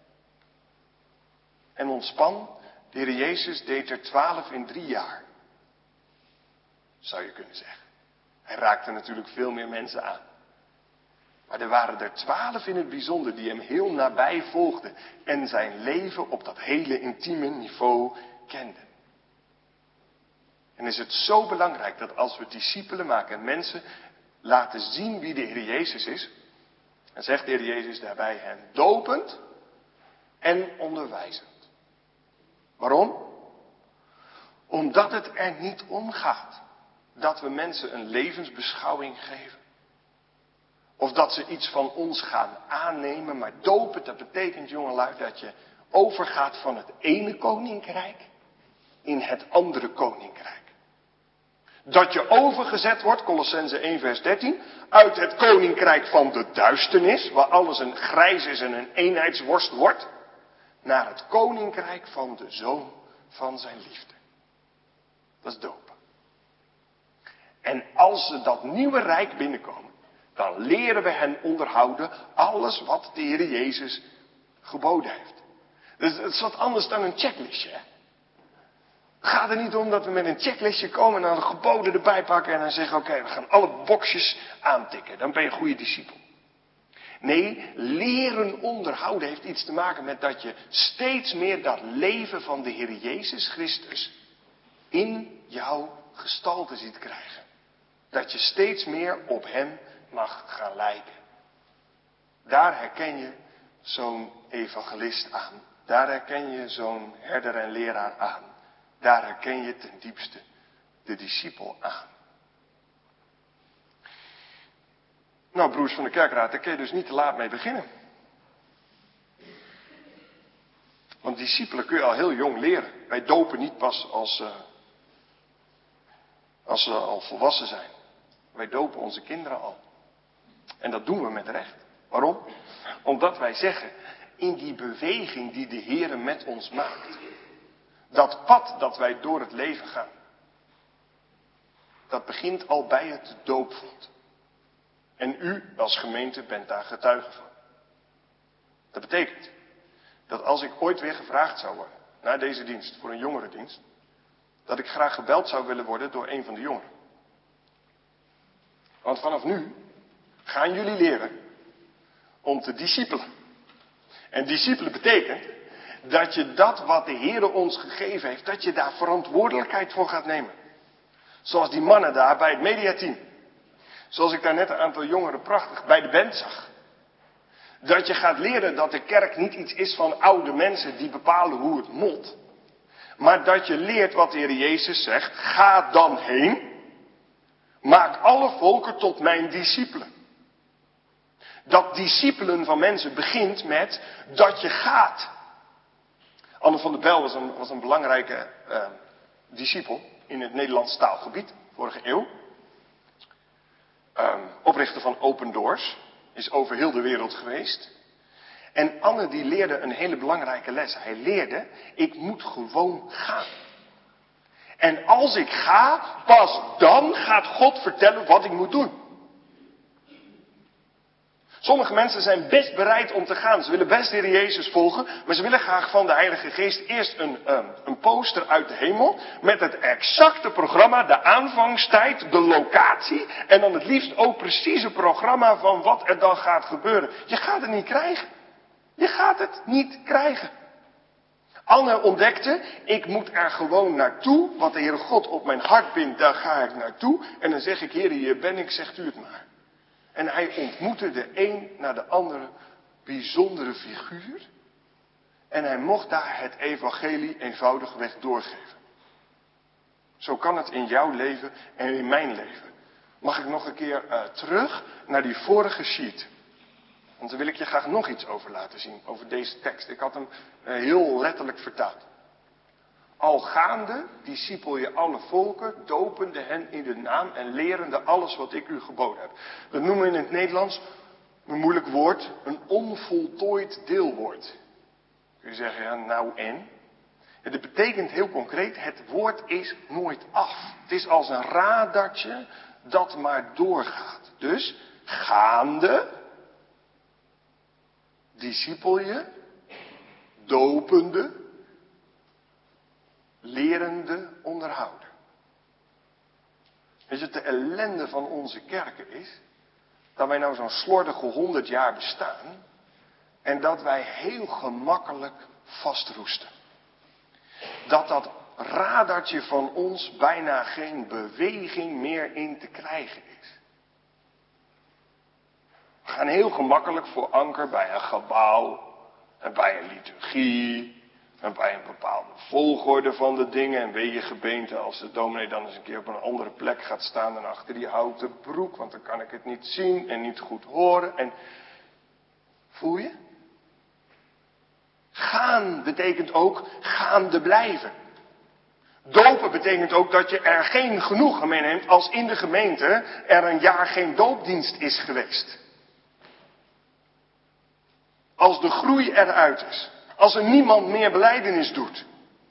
En ontspan, de Heer Jezus deed er twaalf in drie jaar. Zou je kunnen zeggen. Hij raakte natuurlijk veel meer mensen aan. Maar er waren er twaalf in het bijzonder die hem heel nabij volgden. En zijn leven op dat hele intieme niveau kenden. En is het zo belangrijk dat als we discipelen maken en mensen laten zien wie de Heer Jezus is. En zegt de Heer Jezus daarbij hen dopend en onderwijzend. Waarom? Omdat het er niet om gaat dat we mensen een levensbeschouwing geven. Of dat ze iets van ons gaan aannemen. Maar dopen, dat betekent, jongelui, dat je overgaat van het ene koninkrijk in het andere koninkrijk. Dat je overgezet wordt, Kolossenzen één vers dertien, uit het koninkrijk van de duisternis, waar alles een grijs is en een eenheidsworst wordt, naar het koninkrijk van de Zoon van zijn liefde. Dat is dopen. En als ze dat nieuwe rijk binnenkomen, dan leren we hen onderhouden alles wat de Heer Jezus geboden heeft. Dus het is wat anders dan een checklistje. Hè? Het gaat er niet om dat we met een checklistje komen en dan de geboden erbij pakken en dan zeggen, oké, okay, we gaan alle boxjes aantikken. Dan ben je een goede discipel. Nee, leren onderhouden heeft iets te maken met dat je steeds meer dat leven van de Heer Jezus Christus in jouw gestalte ziet krijgen. Dat je steeds meer op hem mag gaan lijken. Daar herken je zo'n evangelist aan. Daar herken je zo'n herder en leraar aan. Daar herken je ten diepste de discipel aan. Nou, broers van de kerkraad, daar kun je dus niet te laat mee beginnen. Want discipelen kun je al heel jong leren. Wij dopen niet pas als, uh, als ze al volwassen zijn. Wij dopen onze kinderen al. En dat doen we met recht. Waarom? Omdat wij zeggen, in die beweging die de Heere met ons maakt. Dat pad dat wij door het leven gaan. Dat begint al bij het doopvond. En u als gemeente bent daar getuige van. Dat betekent dat als ik ooit weer gevraagd zou worden, na deze dienst, voor een jongerendienst, dat ik graag gebeld zou willen worden door een van de jongeren. Want vanaf nu gaan jullie leren om te discipelen. En discipelen betekent dat je dat wat de Heere ons gegeven heeft, dat je daar verantwoordelijkheid voor gaat nemen. Zoals die mannen daar bij het mediateam. Zoals ik daar net een aantal jongeren prachtig bij de band zag. Dat je gaat leren dat de kerk niet iets is van oude mensen die bepalen hoe het moet. Maar dat je leert wat de Heer Jezus zegt. Ga dan heen. Maak alle volken tot mijn discipelen. Dat discipelen van mensen begint met dat je gaat. Anne van der Bijl was een, was een belangrijke uh, discipel in het Nederlands taalgebied, vorige eeuw. Um, oprichter van Open Doors, is over heel de wereld geweest. En Anne die leerde een hele belangrijke les. Hij leerde, ik moet gewoon gaan. En als ik ga, pas dan gaat God vertellen wat ik moet doen. Sommige mensen zijn best bereid om te gaan. Ze willen best de Heer Jezus volgen. Maar ze willen graag van de Heilige Geest eerst een, um, een poster uit de hemel. Met het exacte programma, de aanvangstijd, de locatie. En dan het liefst ook precies een programma van wat er dan gaat gebeuren. Je gaat het niet krijgen. Je gaat het niet krijgen. Anne ontdekte, ik moet er gewoon naartoe. Wat de Heere God op mijn hart bindt, daar ga ik naartoe. En dan zeg ik, Heer, hier ben ik, zegt u het maar. En hij ontmoette de een na de andere bijzondere figuur. En hij mocht daar het evangelie eenvoudigweg doorgeven. Zo kan het in jouw leven en in mijn leven. Mag ik nog een keer uh, terug naar die vorige sheet. Want daar wil ik je graag nog iets over laten zien. Over deze tekst. Ik had hem uh, heel letterlijk vertaald. Al gaande discipel je alle volken, dopende hen in de naam en lerende alles wat ik u geboden heb. Dat noemen we in het Nederlands, een moeilijk woord, een onvoltooid deelwoord. Kun je zeggen, ja nou en? Ja, dat betekent heel concreet, het woord is nooit af. Het is als een radartje dat maar doorgaat. Dus gaande, discipel je, dopende, lerende onderhouden. Weet je, de ellende van onze kerken is dat wij nou zo'n slordige honderd jaar bestaan en dat wij heel gemakkelijk vastroesten. Dat dat radartje van ons bijna geen beweging meer in te krijgen is. We gaan heel gemakkelijk voor anker bij een gebouw en bij een liturgie. En bij een bepaalde volgorde van de dingen. En weet je gebeente, als de dominee dan eens een keer op een andere plek gaat staan dan achter die houten broek. Want dan kan ik het niet zien en niet goed horen. En voel je? Gaan betekent ook gaande blijven. Dopen betekent ook dat je er geen genoegen mee neemt als in de gemeente er een jaar geen doopdienst is geweest. Als de groei eruit is. Als er niemand meer belijdenis doet.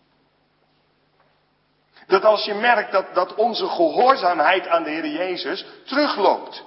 Dat als je merkt dat, dat onze gehoorzaamheid aan de Heer Jezus terugloopt.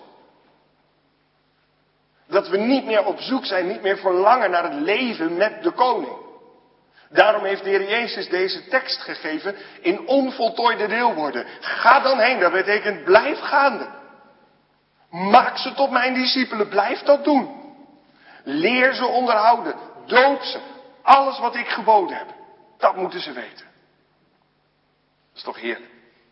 Dat we niet meer op zoek zijn, niet meer verlangen naar het leven met de koning. Daarom heeft de Heer Jezus deze tekst gegeven in onvoltooide deelwoorden. Ga dan heen, dat betekent blijf gaande. Maak ze tot mijn discipelen, blijf dat doen. Leer ze onderhouden, doop ze. Alles wat ik geboden heb, dat moeten ze weten. Dat is toch heerlijk.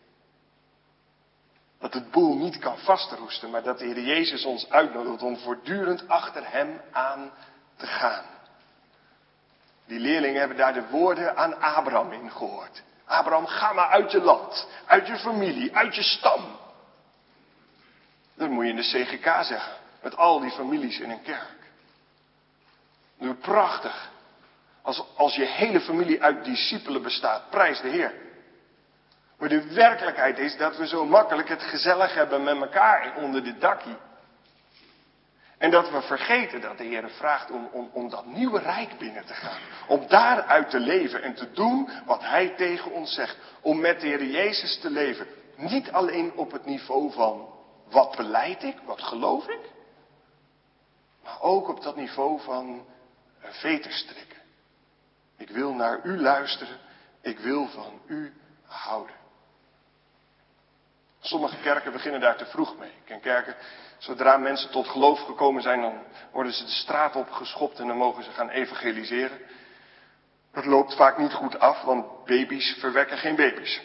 Dat het boel niet kan vastroesten, maar dat de Heer Jezus ons uitnodigt om voortdurend achter hem aan te gaan. Die leerlingen hebben daar de woorden aan Abraham in gehoord. Abraham, ga maar uit je land, uit je familie, uit je stam. Dat moet je in de C G K zeggen. Met al die families in een kerk. Nu prachtig. Als, als je hele familie uit discipelen bestaat, prijs de Heer. Maar de werkelijkheid is dat we zo makkelijk het gezellig hebben met elkaar onder dit dakkie. En dat we vergeten dat de Heer vraagt om, om, om dat nieuwe rijk binnen te gaan. Om daaruit te leven en te doen wat Hij tegen ons zegt. Om met de Heer Jezus te leven. Niet alleen op het niveau van wat belijd ik, wat geloof ik. Maar ook op dat niveau van veterstrikken. Ik wil naar u luisteren. Ik wil van u houden. Sommige kerken beginnen daar te vroeg mee. Ik ken kerken, zodra mensen tot geloof gekomen zijn, dan worden ze de straat op geschopt en dan mogen ze gaan evangeliseren. Dat loopt vaak niet goed af, want baby's verwekken geen baby's.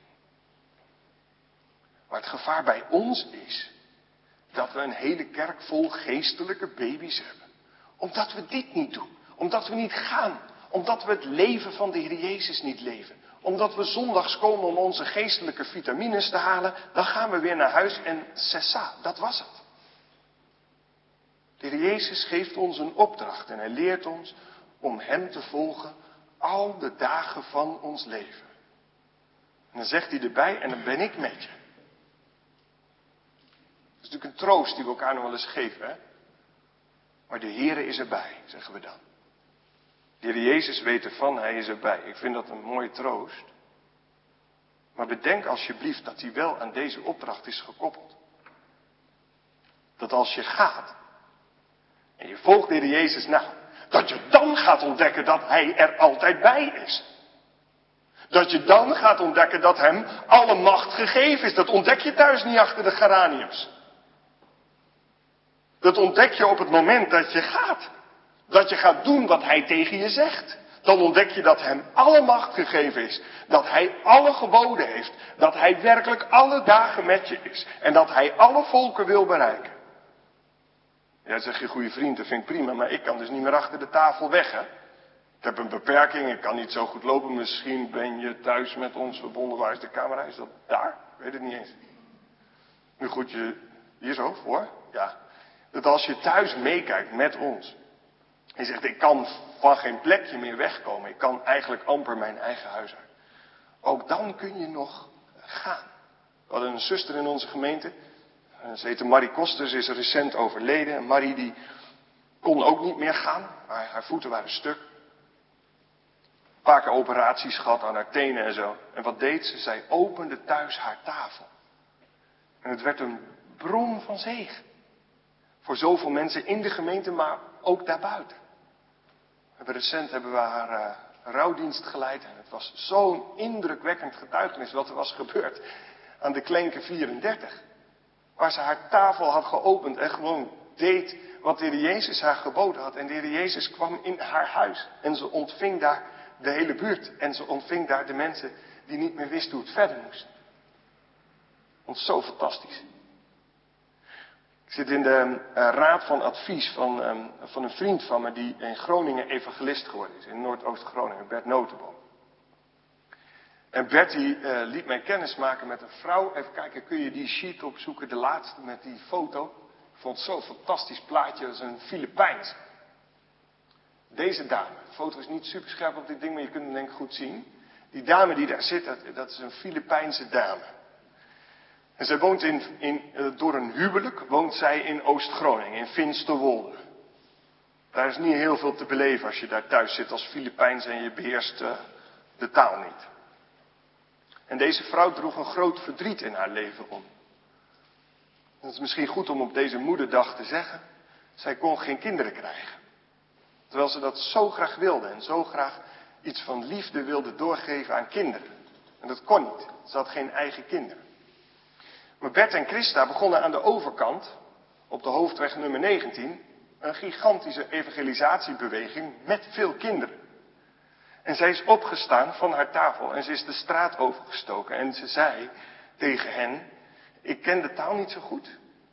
Maar het gevaar bij ons is dat we een hele kerk vol geestelijke baby's hebben. Omdat we dit niet doen. Omdat we niet gaan. Omdat we het leven van de Heer Jezus niet leven. Omdat we zondags komen om onze geestelijke vitamines te halen. Dan gaan we weer naar huis en cessa, dat was het. De Heer Jezus geeft ons een opdracht. En Hij leert ons om Hem te volgen al de dagen van ons leven. En dan zegt Hij erbij, en dan ben ik met je. Dat is natuurlijk een troost die we elkaar nog wel eens geven, hè? Maar de Heere is erbij, zeggen we dan. De Heer Jezus weet ervan, Hij is erbij. Ik vind dat een mooie troost. Maar bedenk alsjeblieft dat Hij wel aan deze opdracht is gekoppeld. Dat als je gaat en je volgt de Heer Jezus na, dat je dan gaat ontdekken dat Hij er altijd bij is. Dat je dan gaat ontdekken dat Hem alle macht gegeven is. Dat ontdek je thuis niet achter de geraniums. Dat ontdek je op het moment dat je gaat. Dat je gaat doen wat Hij tegen je zegt. Dan ontdek je dat Hem alle macht gegeven is. Dat Hij alle geboden heeft. Dat Hij werkelijk alle dagen met je is. En dat Hij alle volken wil bereiken. Ja, zeg je goede vriend, dat vind ik prima. Maar ik kan dus niet meer achter de tafel weg, hè. Ik heb een beperking, ik kan niet zo goed lopen. Misschien ben je thuis met ons verbonden. Waar is de camera? Is dat daar? Ik weet het niet eens. Nu goed, je... Hier zo, voor? Ja. Dat als je thuis meekijkt met ons. En zegt, ik kan van geen plekje meer wegkomen. Ik kan eigenlijk amper mijn eigen huis uit. Ook dan kun je nog gaan. We hadden een zuster in onze gemeente. Ze heette Marie Kosters, is recent overleden. En Marie die kon ook niet meer gaan. Haar, haar voeten waren stuk. Een paar keer operaties gehad aan haar tenen en zo. En wat deed ze? Zij opende thuis haar tafel. En het werd een bron van zegen. Voor zoveel mensen in de gemeente, maar ook daarbuiten. We hebben recent hebben we haar uh, rouwdienst geleid. En het was zo'n indrukwekkend getuigenis wat er was gebeurd aan de Klenke vierendertig. Waar ze haar tafel had geopend en gewoon deed wat de Heer Jezus haar geboden had. En de Heer Jezus kwam in haar huis. En ze ontving daar de hele buurt. En ze ontving daar de mensen die niet meer wisten hoe het verder moest. Want zo fantastisch. Ik zit in de uh, raad van advies van, um, van een vriend van me die in Groningen evangelist geworden is. In Noordoost-Groningen, Bert Notenboom. En Bert die uh, liet mij kennis maken met een vrouw. Even kijken, kun je die sheet opzoeken, de laatste met die foto. Ik vond het zo'n fantastisch plaatje, dat is een Filipijns. Deze dame, de foto is niet super scherp op dit ding, maar je kunt hem denk ik goed zien. Die dame die daar zit, dat, dat is een Filipijnse dame. En zij woont in, in, door een huwelijk, woont zij in Oost-Groningen, in Finsterwolde. Daar is niet heel veel te beleven als je daar thuis zit als Filipijns en je beheerst uh, de taal niet. En deze vrouw droeg een groot verdriet in haar leven om. Het is misschien goed om op deze moederdag te zeggen, zij kon geen kinderen krijgen. Terwijl ze dat zo graag wilde en zo graag iets van liefde wilde doorgeven aan kinderen. En dat kon niet, ze had geen eigen kinderen. Maar Bert en Christa begonnen aan de overkant, op de hoofdweg nummer negentien, een gigantische evangelisatiebeweging met veel kinderen. En zij is opgestaan van haar tafel en ze is de straat overgestoken en ze zei tegen hen, ik ken de taal niet zo goed.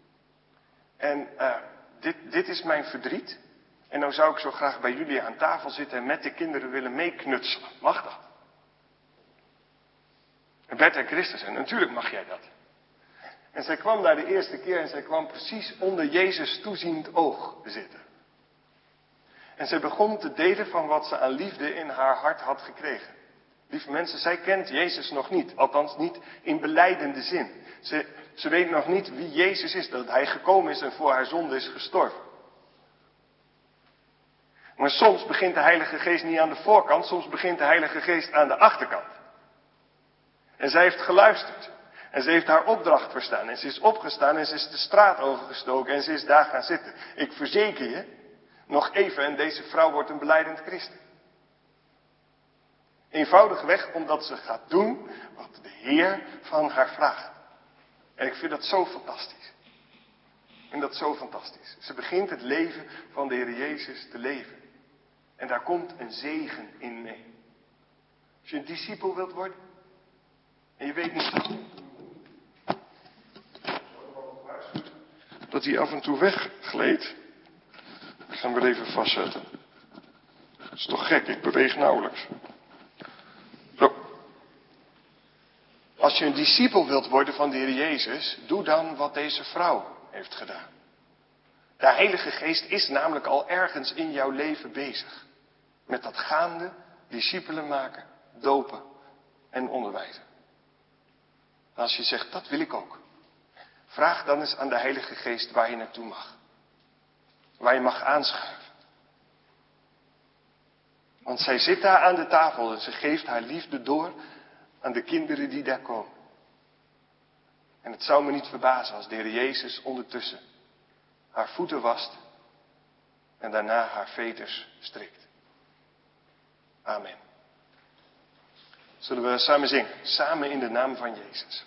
En uh, dit, dit is mijn verdriet. En nou zou ik zo graag bij jullie aan tafel zitten en met de kinderen willen meeknutselen. Mag dat? En Bert en Christa zei, natuurlijk mag jij dat. En zij kwam daar de eerste keer en zij kwam precies onder Jezus' toeziend oog zitten. En zij begon te delen van wat ze aan liefde in haar hart had gekregen. Lieve mensen, zij kent Jezus nog niet. Althans niet in belijdende zin. Ze, ze weet nog niet wie Jezus is. Dat hij gekomen is en voor haar zonde is gestorven. Maar soms begint de Heilige Geest niet aan de voorkant. Soms begint de Heilige Geest aan de achterkant. En zij heeft geluisterd. En ze heeft haar opdracht verstaan. En ze is opgestaan en ze is de straat overgestoken. En ze is daar gaan zitten. Ik verzeker je, nog even en deze vrouw wordt een belijdend christen. Eenvoudigweg omdat ze gaat doen wat de Heer van haar vraagt. En ik vind dat zo fantastisch. Ik vind dat zo fantastisch. Ze begint het leven van de Heer Jezus te leven. En daar komt een zegen in mee. Als je een discipel wilt worden. En je weet niet dat hij af en toe weggleed. Ik ga hem weer even vastzetten. Dat is toch gek, ik beweeg nauwelijks. Zo. Als je een discipel wilt worden van de Heer Jezus, doe dan wat deze vrouw heeft gedaan. De Heilige Geest is namelijk al ergens in jouw leven bezig. Met dat gaande, discipelen maken, dopen en onderwijzen. En als je zegt, dat wil ik ook. Vraag dan eens aan de Heilige Geest waar je naartoe mag. Waar je mag aanschuiven. Want zij zit daar aan de tafel en ze geeft haar liefde door aan de kinderen die daar komen. En het zou me niet verbazen als de Heer Jezus ondertussen haar voeten wast en daarna haar veters strikt. Amen. Zullen we samen zingen? Samen in de naam van Jezus.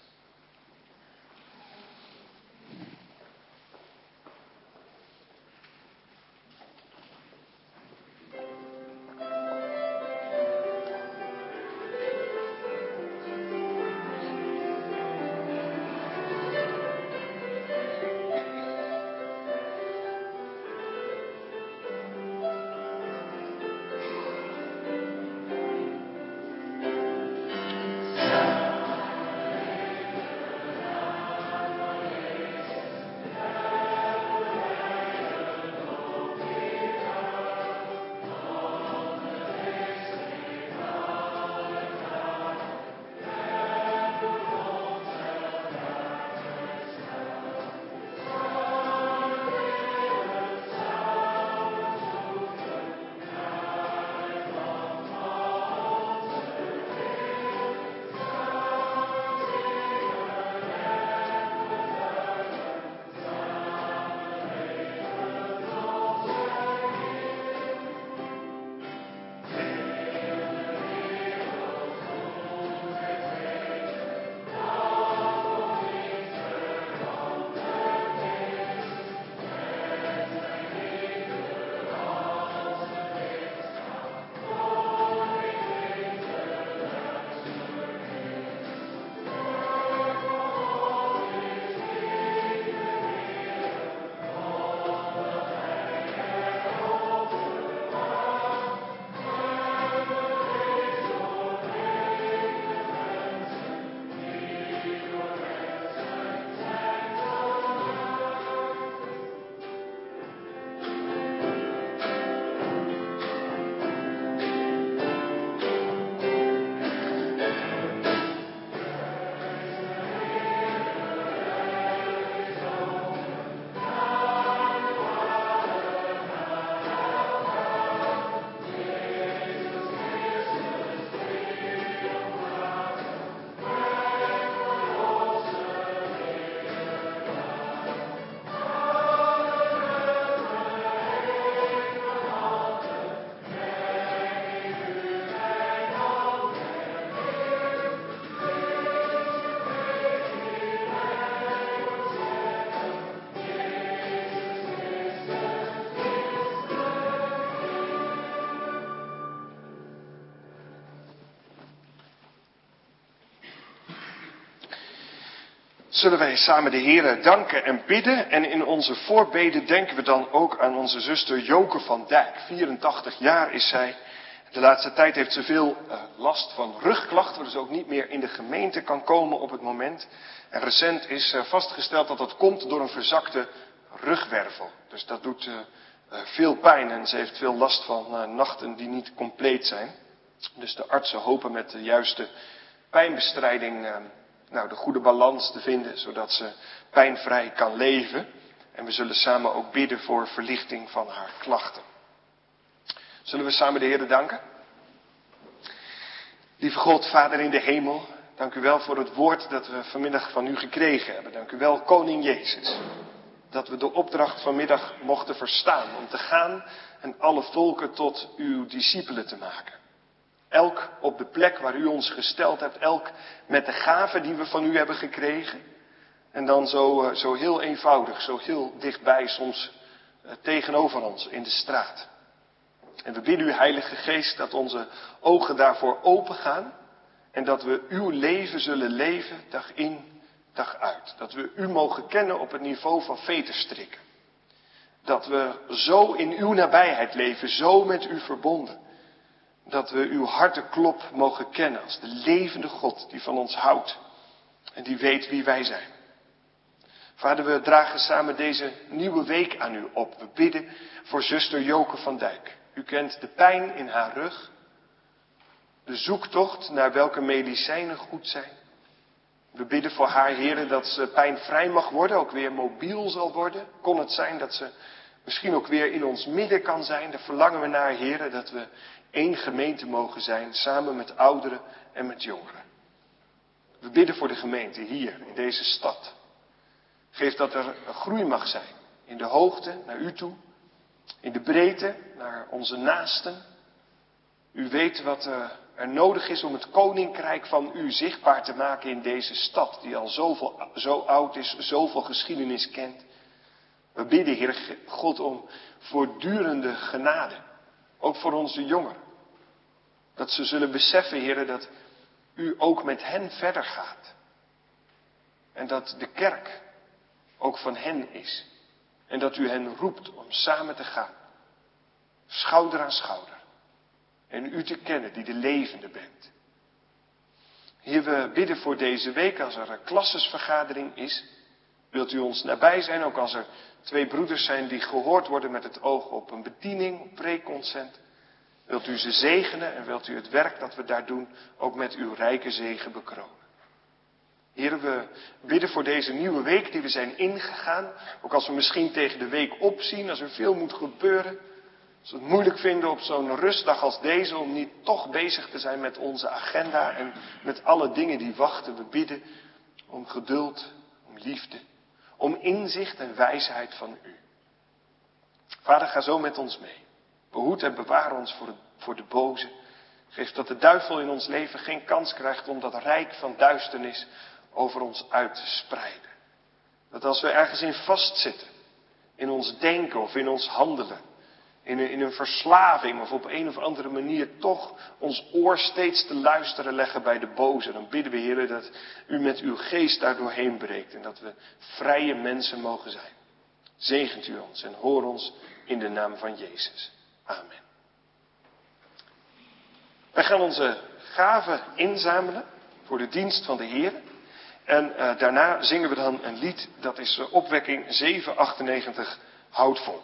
Zullen wij samen de Heere danken en bidden. En in onze voorbeden denken we dan ook aan onze zuster Joke van Dijk. vierentachtig jaar is zij. De laatste tijd heeft ze veel uh, last van rugklachten, waardoor ze ook niet meer in de gemeente kan komen op het moment. En recent is uh, vastgesteld dat dat komt door een verzakte rugwervel. Dus dat doet uh, uh, veel pijn en ze heeft veel last van uh, nachten die niet compleet zijn. Dus de artsen hopen met de juiste pijnbestrijding uh, nou, de goede balans te vinden, zodat ze pijnvrij kan leven. En we zullen samen ook bidden voor verlichting van haar klachten. Zullen we samen de Heer danken? Lieve God, Vader in de hemel, dank u wel voor het woord dat we vanmiddag van u gekregen hebben. Dank u wel, Koning Jezus, dat we de opdracht vanmiddag mochten verstaan om te gaan en alle volken tot uw discipelen te maken. Elk op de plek waar u ons gesteld hebt, elk met de gaven die we van u hebben gekregen. En dan zo, zo heel eenvoudig, zo heel dichtbij, soms tegenover ons in de straat. En we bidden u, Heilige Geest, dat onze ogen daarvoor open gaan. En dat we uw leven zullen leven, dag in, dag uit. Dat we u mogen kennen op het niveau van veterstrikken. Dat we zo in uw nabijheid leven, zo met u verbonden. Dat we uw harteklop mogen kennen als de levende God die van ons houdt. En die weet wie wij zijn. Vader, we dragen samen deze nieuwe week aan u op. We bidden voor zuster Joke van Dijk. U kent de pijn in haar rug. De zoektocht naar welke medicijnen goed zijn. We bidden voor haar, Heere, dat ze pijnvrij mag worden, ook weer mobiel zal worden. Kon het zijn dat ze misschien ook weer in ons midden kan zijn. Daar verlangen we naar, Heere, dat we één gemeente mogen zijn, samen met ouderen en met jongeren. We bidden voor de gemeente hier, in deze stad. Geef dat er een groei mag zijn. In de hoogte, naar u toe. In de breedte, naar onze naasten. U weet wat er nodig is om het koninkrijk van u zichtbaar te maken in deze stad. Die al zoveel, zo oud is, zoveel geschiedenis kent. We bidden, Heer God, om voortdurende genade. Ook voor onze jongeren. Dat ze zullen beseffen, Heer, dat u ook met hen verder gaat. En dat de kerk ook van hen is. En dat u hen roept om samen te gaan. Schouder aan schouder. En u te kennen die de levende bent. Heer, we bidden voor deze week als er een klassesvergadering is. Wilt u ons nabij zijn, ook als er twee broeders zijn die gehoord worden met het oog op een bediening, op preekconsent. Wilt u ze zegenen en wilt u het werk dat we daar doen ook met uw rijke zegen bekronen. Heer, we bidden voor deze nieuwe week die we zijn ingegaan. Ook als we misschien tegen de week opzien, als er veel moet gebeuren. Als we het moeilijk vinden op zo'n rustdag als deze om niet toch bezig te zijn met onze agenda en met alle dingen die wachten. We bidden om geduld, om liefde, om inzicht en wijsheid van u. Vader, ga zo met ons mee. Behoed en bewaar ons voor, het, voor de boze. Geef dat de duivel in ons leven geen kans krijgt om dat rijk van duisternis over ons uit te spreiden. Dat als we ergens in vastzitten, in ons denken of in ons handelen, in een, in een verslaving of op een of andere manier toch ons oor steeds te luisteren leggen bij de boze. Dan bidden we, Heer, dat u met uw geest daar doorheen breekt en dat we vrije mensen mogen zijn. Zegent u ons en hoor ons in de naam van Jezus. Amen. Wij gaan onze gaven inzamelen voor de dienst van de Heer. En uh, daarna zingen we dan een lied, dat is uh, opwekking zeven achtennegentig, houd vol.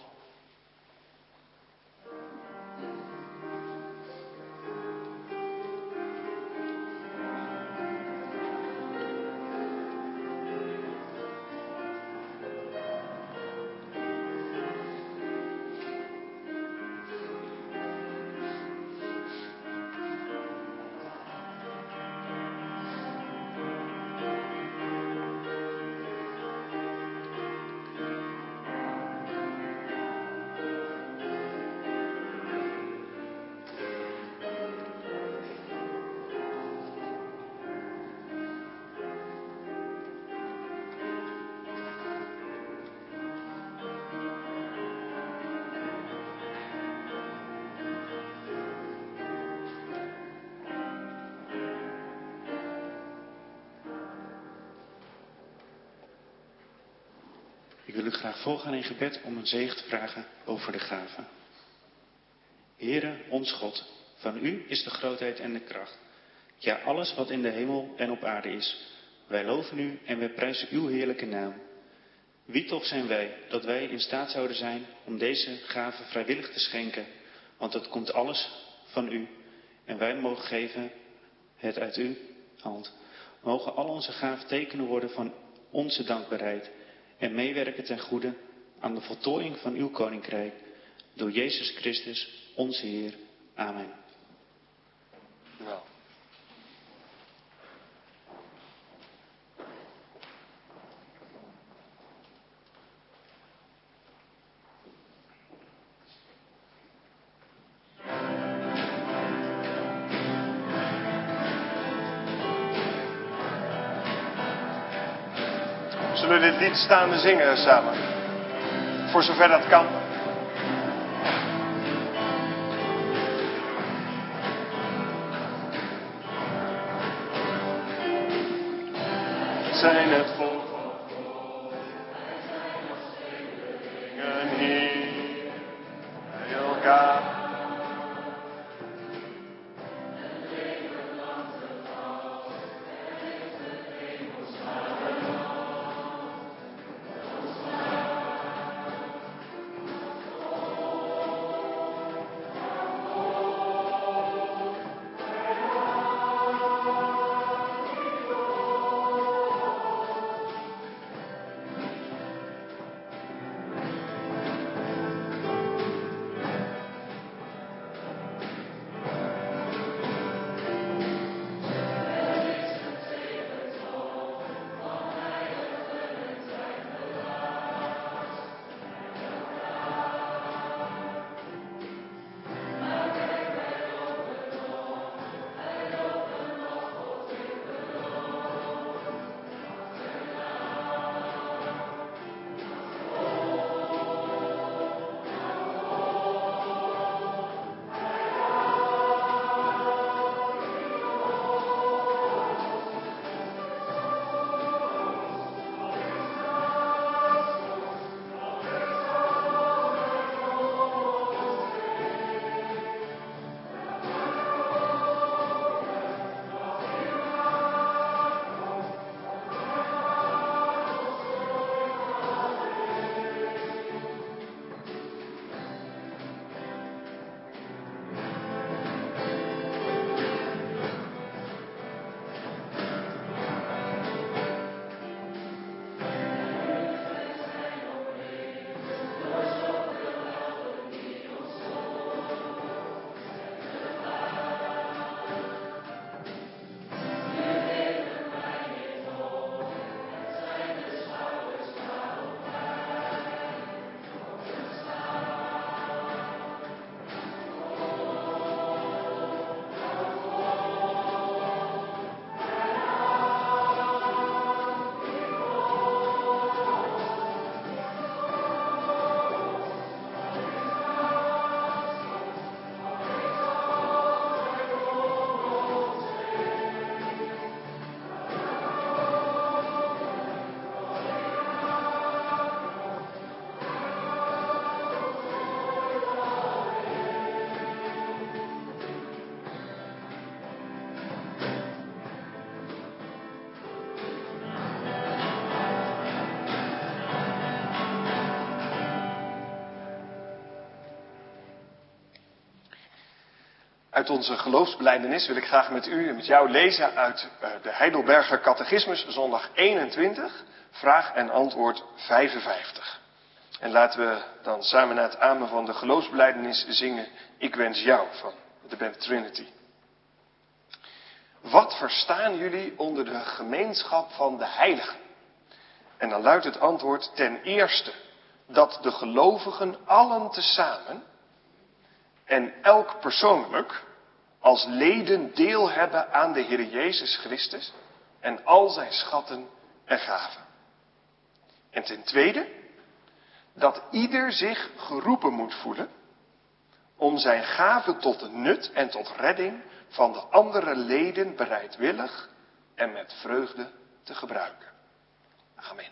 Ik wil u graag voorgaan in gebed om een zegen te vragen over de gaven. Heere, ons God, Van u is de grootheid en de kracht. Ja, alles wat in de hemel en op aarde is. Wij loven u en wij prijzen uw heerlijke naam. Wie toch zijn wij, dat wij in staat zouden zijn om deze gave vrijwillig te schenken? Want het komt alles van u. En wij mogen geven het uit uw hand. Mogen al onze gaven tekenen worden van onze dankbaarheid. En meewerken ten goede aan de voltooiing van uw koninkrijk. Door Jezus Christus, onze Heer. Amen. Nou. Zullen we dit lied staande zingen samen? Voor zover dat kan. Zijn het volk van God, wij zijn als vreemdelingen hier bij elkaar. En leven langs de val, en heeft het hemels Uit onze geloofsbelijdenis wil ik graag met u en met jou lezen uit de Heidelberger Catechismus, zondag eenentwintig, vraag en antwoord vijfenvijftig. En laten we dan samen na het amen van de geloofsbelijdenis zingen Ik wens jou van de band Trinity. Wat verstaan jullie onder de gemeenschap van de heiligen? En dan luidt het antwoord ten eerste dat de gelovigen allen tezamen en elk persoonlijk als leden deel hebben aan de Heer Jezus Christus en al zijn schatten en gaven. En ten tweede dat ieder zich geroepen moet voelen om zijn gaven tot nut en tot redding van de andere leden bereidwillig en met vreugde te gebruiken. Amen.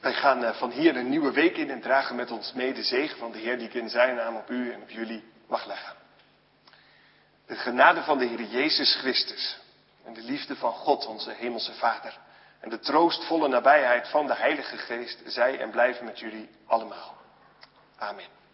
Wij gaan van hier een nieuwe week in en dragen met ons mee de zegen van de Heer die ik in zijn naam op u en op jullie mag leggen. De genade van de Heer Jezus Christus en de liefde van God, onze hemelse Vader, en de troostvolle nabijheid van de Heilige Geest zij en blijven met jullie allemaal. Amen.